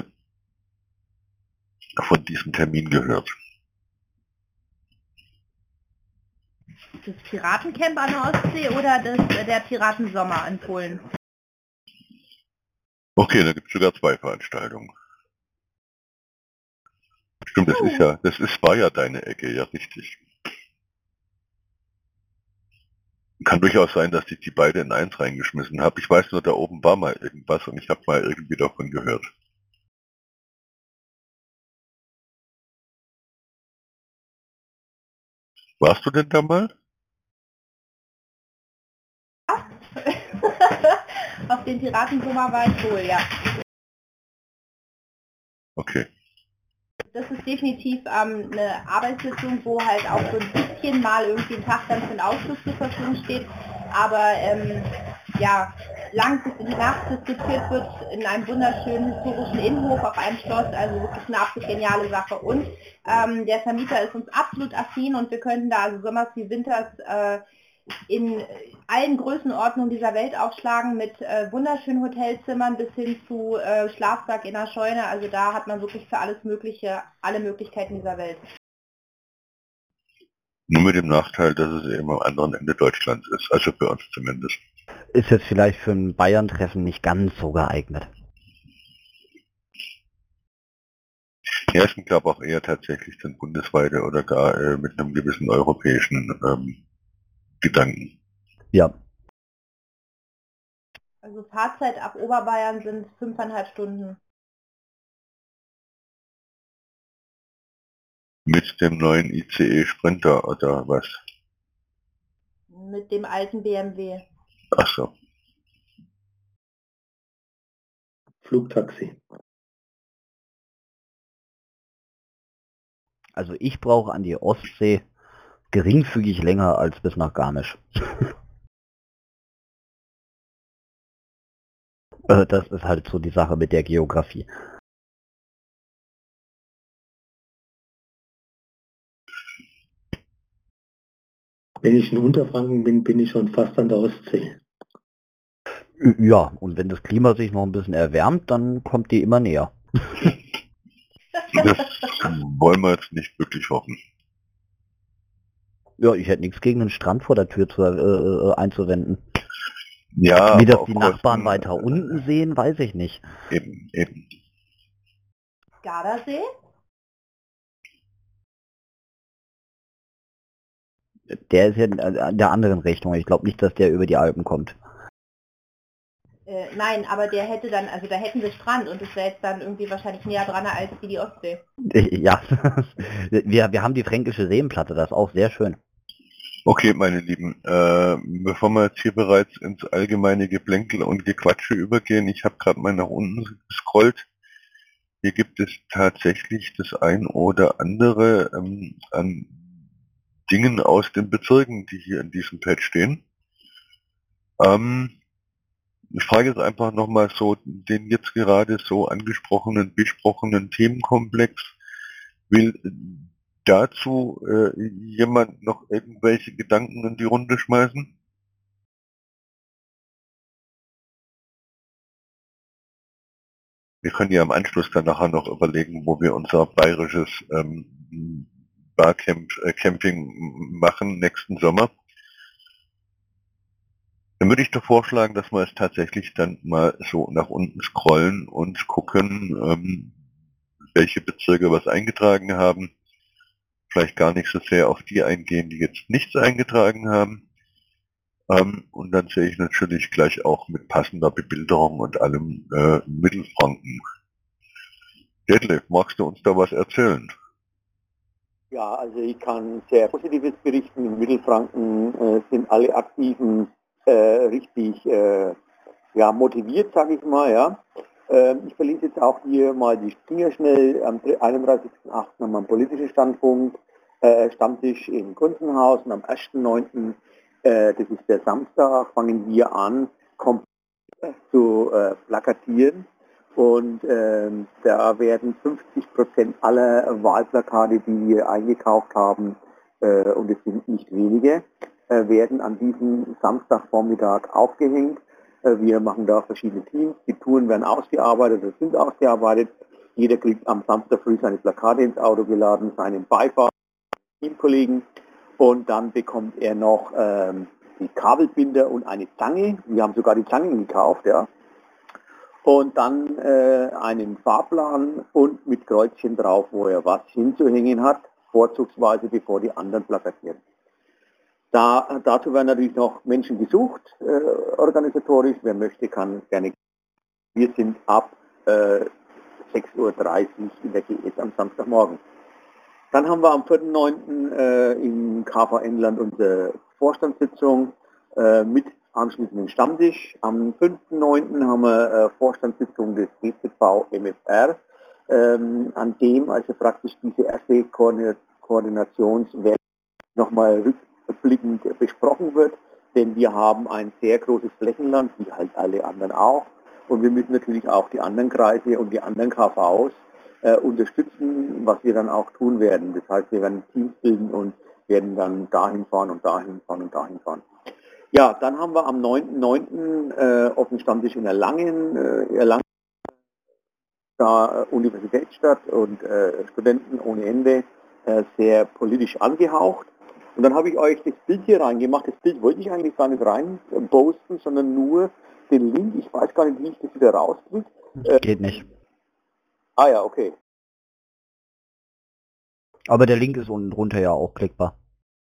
von diesem Termin gehört. Das Piratencamp an der Ostsee oder das, der Piratensommer in Polen? Okay, da gibt es sogar zwei Veranstaltungen. Stimmt, das ist ja, das ist, war ja deine Ecke, ja richtig. Kann durchaus sein, dass ich die beide in eins reingeschmissen habe. Ich weiß nur, da oben war mal irgendwas und ich habe mal irgendwie davon gehört. Warst du denn da mal? Auf den Piratensommer war ich wohl, ja. Okay. Das ist definitiv ähm, eine Arbeitssitzung, wo halt auch so ein bisschen mal irgendwie ein Tag dann für einen Ausflug zur Verfügung steht. Aber ähm, ja, lang bis in die Nacht diskutiert wird in einem wunderschönen historischen Innenhof auf einem Schloss, also wirklich eine absolut geniale Sache. Und ähm, der Vermieter ist uns absolut affin und wir könnten da also sommers wie winters äh, in allen Größenordnungen dieser Welt aufschlagen, mit äh, wunderschönen Hotelzimmern bis hin zu äh, Schlafsack in der Scheune. Also da hat man wirklich für alles Mögliche, alle Möglichkeiten dieser Welt. Nur mit dem Nachteil, dass es eben am anderen Ende Deutschlands ist, also für uns zumindest. Ist jetzt vielleicht für ein Bayern-Treffen nicht ganz so geeignet. Ja, es sind glaube auch eher tatsächlich dann bundesweite oder gar äh, mit einem gewissen europäischen ähm, Gedanken. Ja. Also Fahrzeit ab Oberbayern sind fünfeinhalb Stunden. Mit dem neuen I C E Sprinter oder was? Mit dem alten B M W. Ach so. Flugtaxi. Also ich brauche an die Ostsee geringfügig länger als bis nach Garmisch. äh, das ist halt so die Sache mit der Geografie. Wenn ich in Unterfranken bin, bin ich schon fast an der Ostsee. Ja, und wenn das Klima sich noch ein bisschen erwärmt, dann kommt die immer näher. Das wollen wir jetzt nicht wirklich hoffen. Ja, ich hätte nichts gegen den Strand vor der Tür zu, äh, einzuwenden. Ja, Wie das aber die auf Nachbarn Kosten, weiter unten sehen, weiß ich nicht. Eben, eben. Gardasee? Der ist ja in in der anderen Richtung. Ich glaube nicht, dass der über die Alpen kommt. Äh, nein, aber der hätte dann, also da hätten wir Strand und es wäre jetzt dann irgendwie wahrscheinlich näher dran als wie die Ostsee. Ja, wir, wir haben die Fränkische Seenplatte, das ist auch sehr schön. Okay, meine Lieben, äh, bevor wir jetzt hier bereits ins allgemeine Geplänkel und Gequatsche übergehen, ich habe gerade mal nach unten gescrollt. Hier gibt es tatsächlich das ein oder andere ähm, an Dingen aus den Bezirken, die hier in diesem Pad stehen. Ähm, ich frage jetzt einfach nochmal so den jetzt gerade so angesprochenen, besprochenen Themenkomplex. Will dazu äh, jemand noch irgendwelche Gedanken in die Runde schmeißen? wir können ja im Anschluss dann nachher noch überlegen, wo wir unser bayerisches ähm, Barcamp, äh, Camping machen nächsten Sommer. Dann würde ich doch vorschlagen, dass wir es tatsächlich dann mal so nach unten scrollen und gucken, ähm, welche Bezirke was eingetragen haben. Vielleicht gar nicht so sehr auf die eingehen, die jetzt nichts eingetragen haben. Ähm, und dann sehe ich natürlich gleich auch mit passender Bebilderung und allem äh, Mittelfranken. Detlef, magst du uns da was erzählen? Ja, also ich kann sehr Positives berichten. In Mittelfranken äh, sind alle Aktiven äh, richtig äh, ja, motiviert, sage ich mal. Ja. Ähm, ich verlese jetzt auch hier mal die Dinger schnell. Am einunddreißigsten achten haben wir einen politischen Standpunkt, äh, Stammtisch in Gunzenhausen. Am ersten neunten Äh, das ist der Samstag, fangen wir an, komplett zu äh, plakatieren. Und ähm, da werden fünfzig Prozent aller Wahlplakate, die wir eingekauft haben, äh, und es sind nicht wenige, äh, werden an diesem Samstagvormittag aufgehängt. Äh, wir machen da verschiedene Teams. Die Touren werden ausgearbeitet oder sind ausgearbeitet. Jeder kriegt am Samstag früh seine Plakate ins Auto geladen, seinen Beifahrer, Teamkollegen. Und dann bekommt er noch ähm, die Kabelbinder und eine Zange. Wir haben sogar die Zangen gekauft, ja. Und dann äh, einen Fahrplan und mit Kreuzchen drauf, wo er was hinzuhängen hat, vorzugsweise bevor die anderen plakatieren. Da, dazu werden natürlich noch Menschen gesucht, äh, organisatorisch. Wer möchte, kann gerne. Wir sind ab äh, sechs Uhr dreißig in der G S am Samstagmorgen. Dann haben wir am vierten neunten äh, im K V N-Land unsere Vorstandssitzung äh, mit anschließenden Stammtisch. Am fünften neunten haben wir äh, Vorstandssitzung des G Z V M F R, ähm, an dem also praktisch diese erste Koordin Koordinationswelle nochmal rückblickend besprochen wird, denn wir haben ein sehr großes Flächenland, wie halt alle anderen auch, und wir müssen natürlich auch die anderen Kreise und die anderen K Vs Äh, unterstützen, was wir dann auch tun werden. Das heißt, wir werden Teams bilden und werden dann dahin fahren und dahin fahren und dahin fahren. Ja, dann haben wir am neunten neunten Äh, auf dem Stammtisch in Erlangen, äh, Erlangen da äh, Universitätsstadt und äh, Studenten ohne Ende, äh, sehr politisch angehaucht. Und dann habe ich euch das Bild hier reingemacht. Das Bild wollte ich eigentlich gar nicht rein äh, posten, sondern nur den Link. Ich weiß gar nicht, wie ich das wieder rauskriege. Äh, Geht nicht. Ah ja, okay. Aber der Link ist unten drunter ja auch klickbar.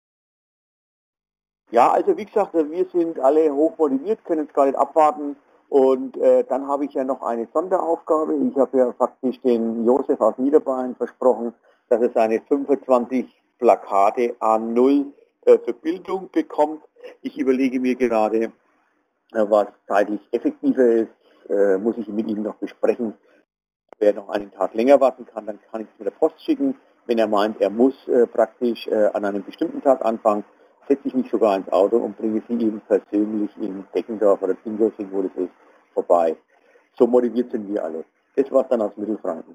Ja, also wie gesagt, wir sind alle hoch motiviert, können es gar nicht abwarten. Und äh, dann habe ich ja noch eine Sonderaufgabe. Ich habe ja faktisch den Josef aus Niederbayern versprochen, dass er seine fünfundzwanzig Plakate A null äh, für Bildung bekommt. Ich überlege mir gerade, äh, was zeitlich effektiver ist, äh, muss ich mit ihm noch besprechen. Wer noch einen Tag länger warten kann, dann kann ich es mit der Post schicken. Wenn er meint, er muss äh, praktisch äh, an einem bestimmten Tag anfangen, setze ich mich sogar ins Auto und bringe sie ihm persönlich in Deckendorf oder Dingolfing, wo das ist, vorbei. So motiviert sind wir alle. Das war's dann aus Mittelfranken.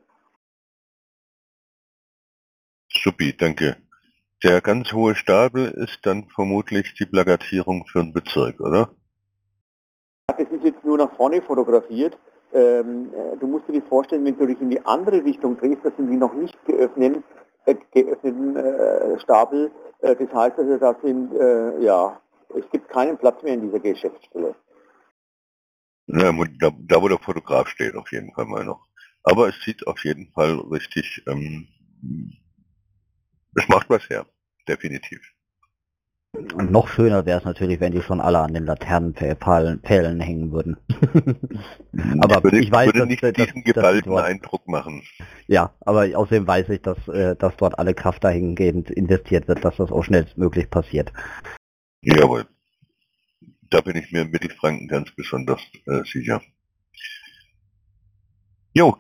Supi, danke. Der ganz hohe Stapel ist dann vermutlich die Plakatierung für den Bezirk, oder? Das ist jetzt nur nach vorne fotografiert. Ähm, du musst dir das vorstellen, wenn du dich in die andere Richtung drehst, das sind die noch nicht geöffneten, äh, geöffneten äh, Stapel. Äh, das heißt also, da sind, äh, ja, es gibt keinen Platz mehr in dieser Geschäftsstelle. Ja, da, da wo der Fotograf steht, auf jeden Fall mal noch. Aber es sieht auf jeden Fall richtig, ähm, es macht was her, definitiv. Und noch schöner wäre es natürlich, wenn die schon alle an den Laternenpfählen hängen würden. Aber würde, ich weiß, würde dass, nicht dass, diesen dass geballten dort, Eindruck machen. Ja, aber außerdem weiß ich, dass, äh, dass dort alle Kraft dahingehend investiert wird, dass das auch schnellstmöglich passiert. Jawohl. Da bin ich mir in Mittelfranken ganz besonders äh, sicher. Jo,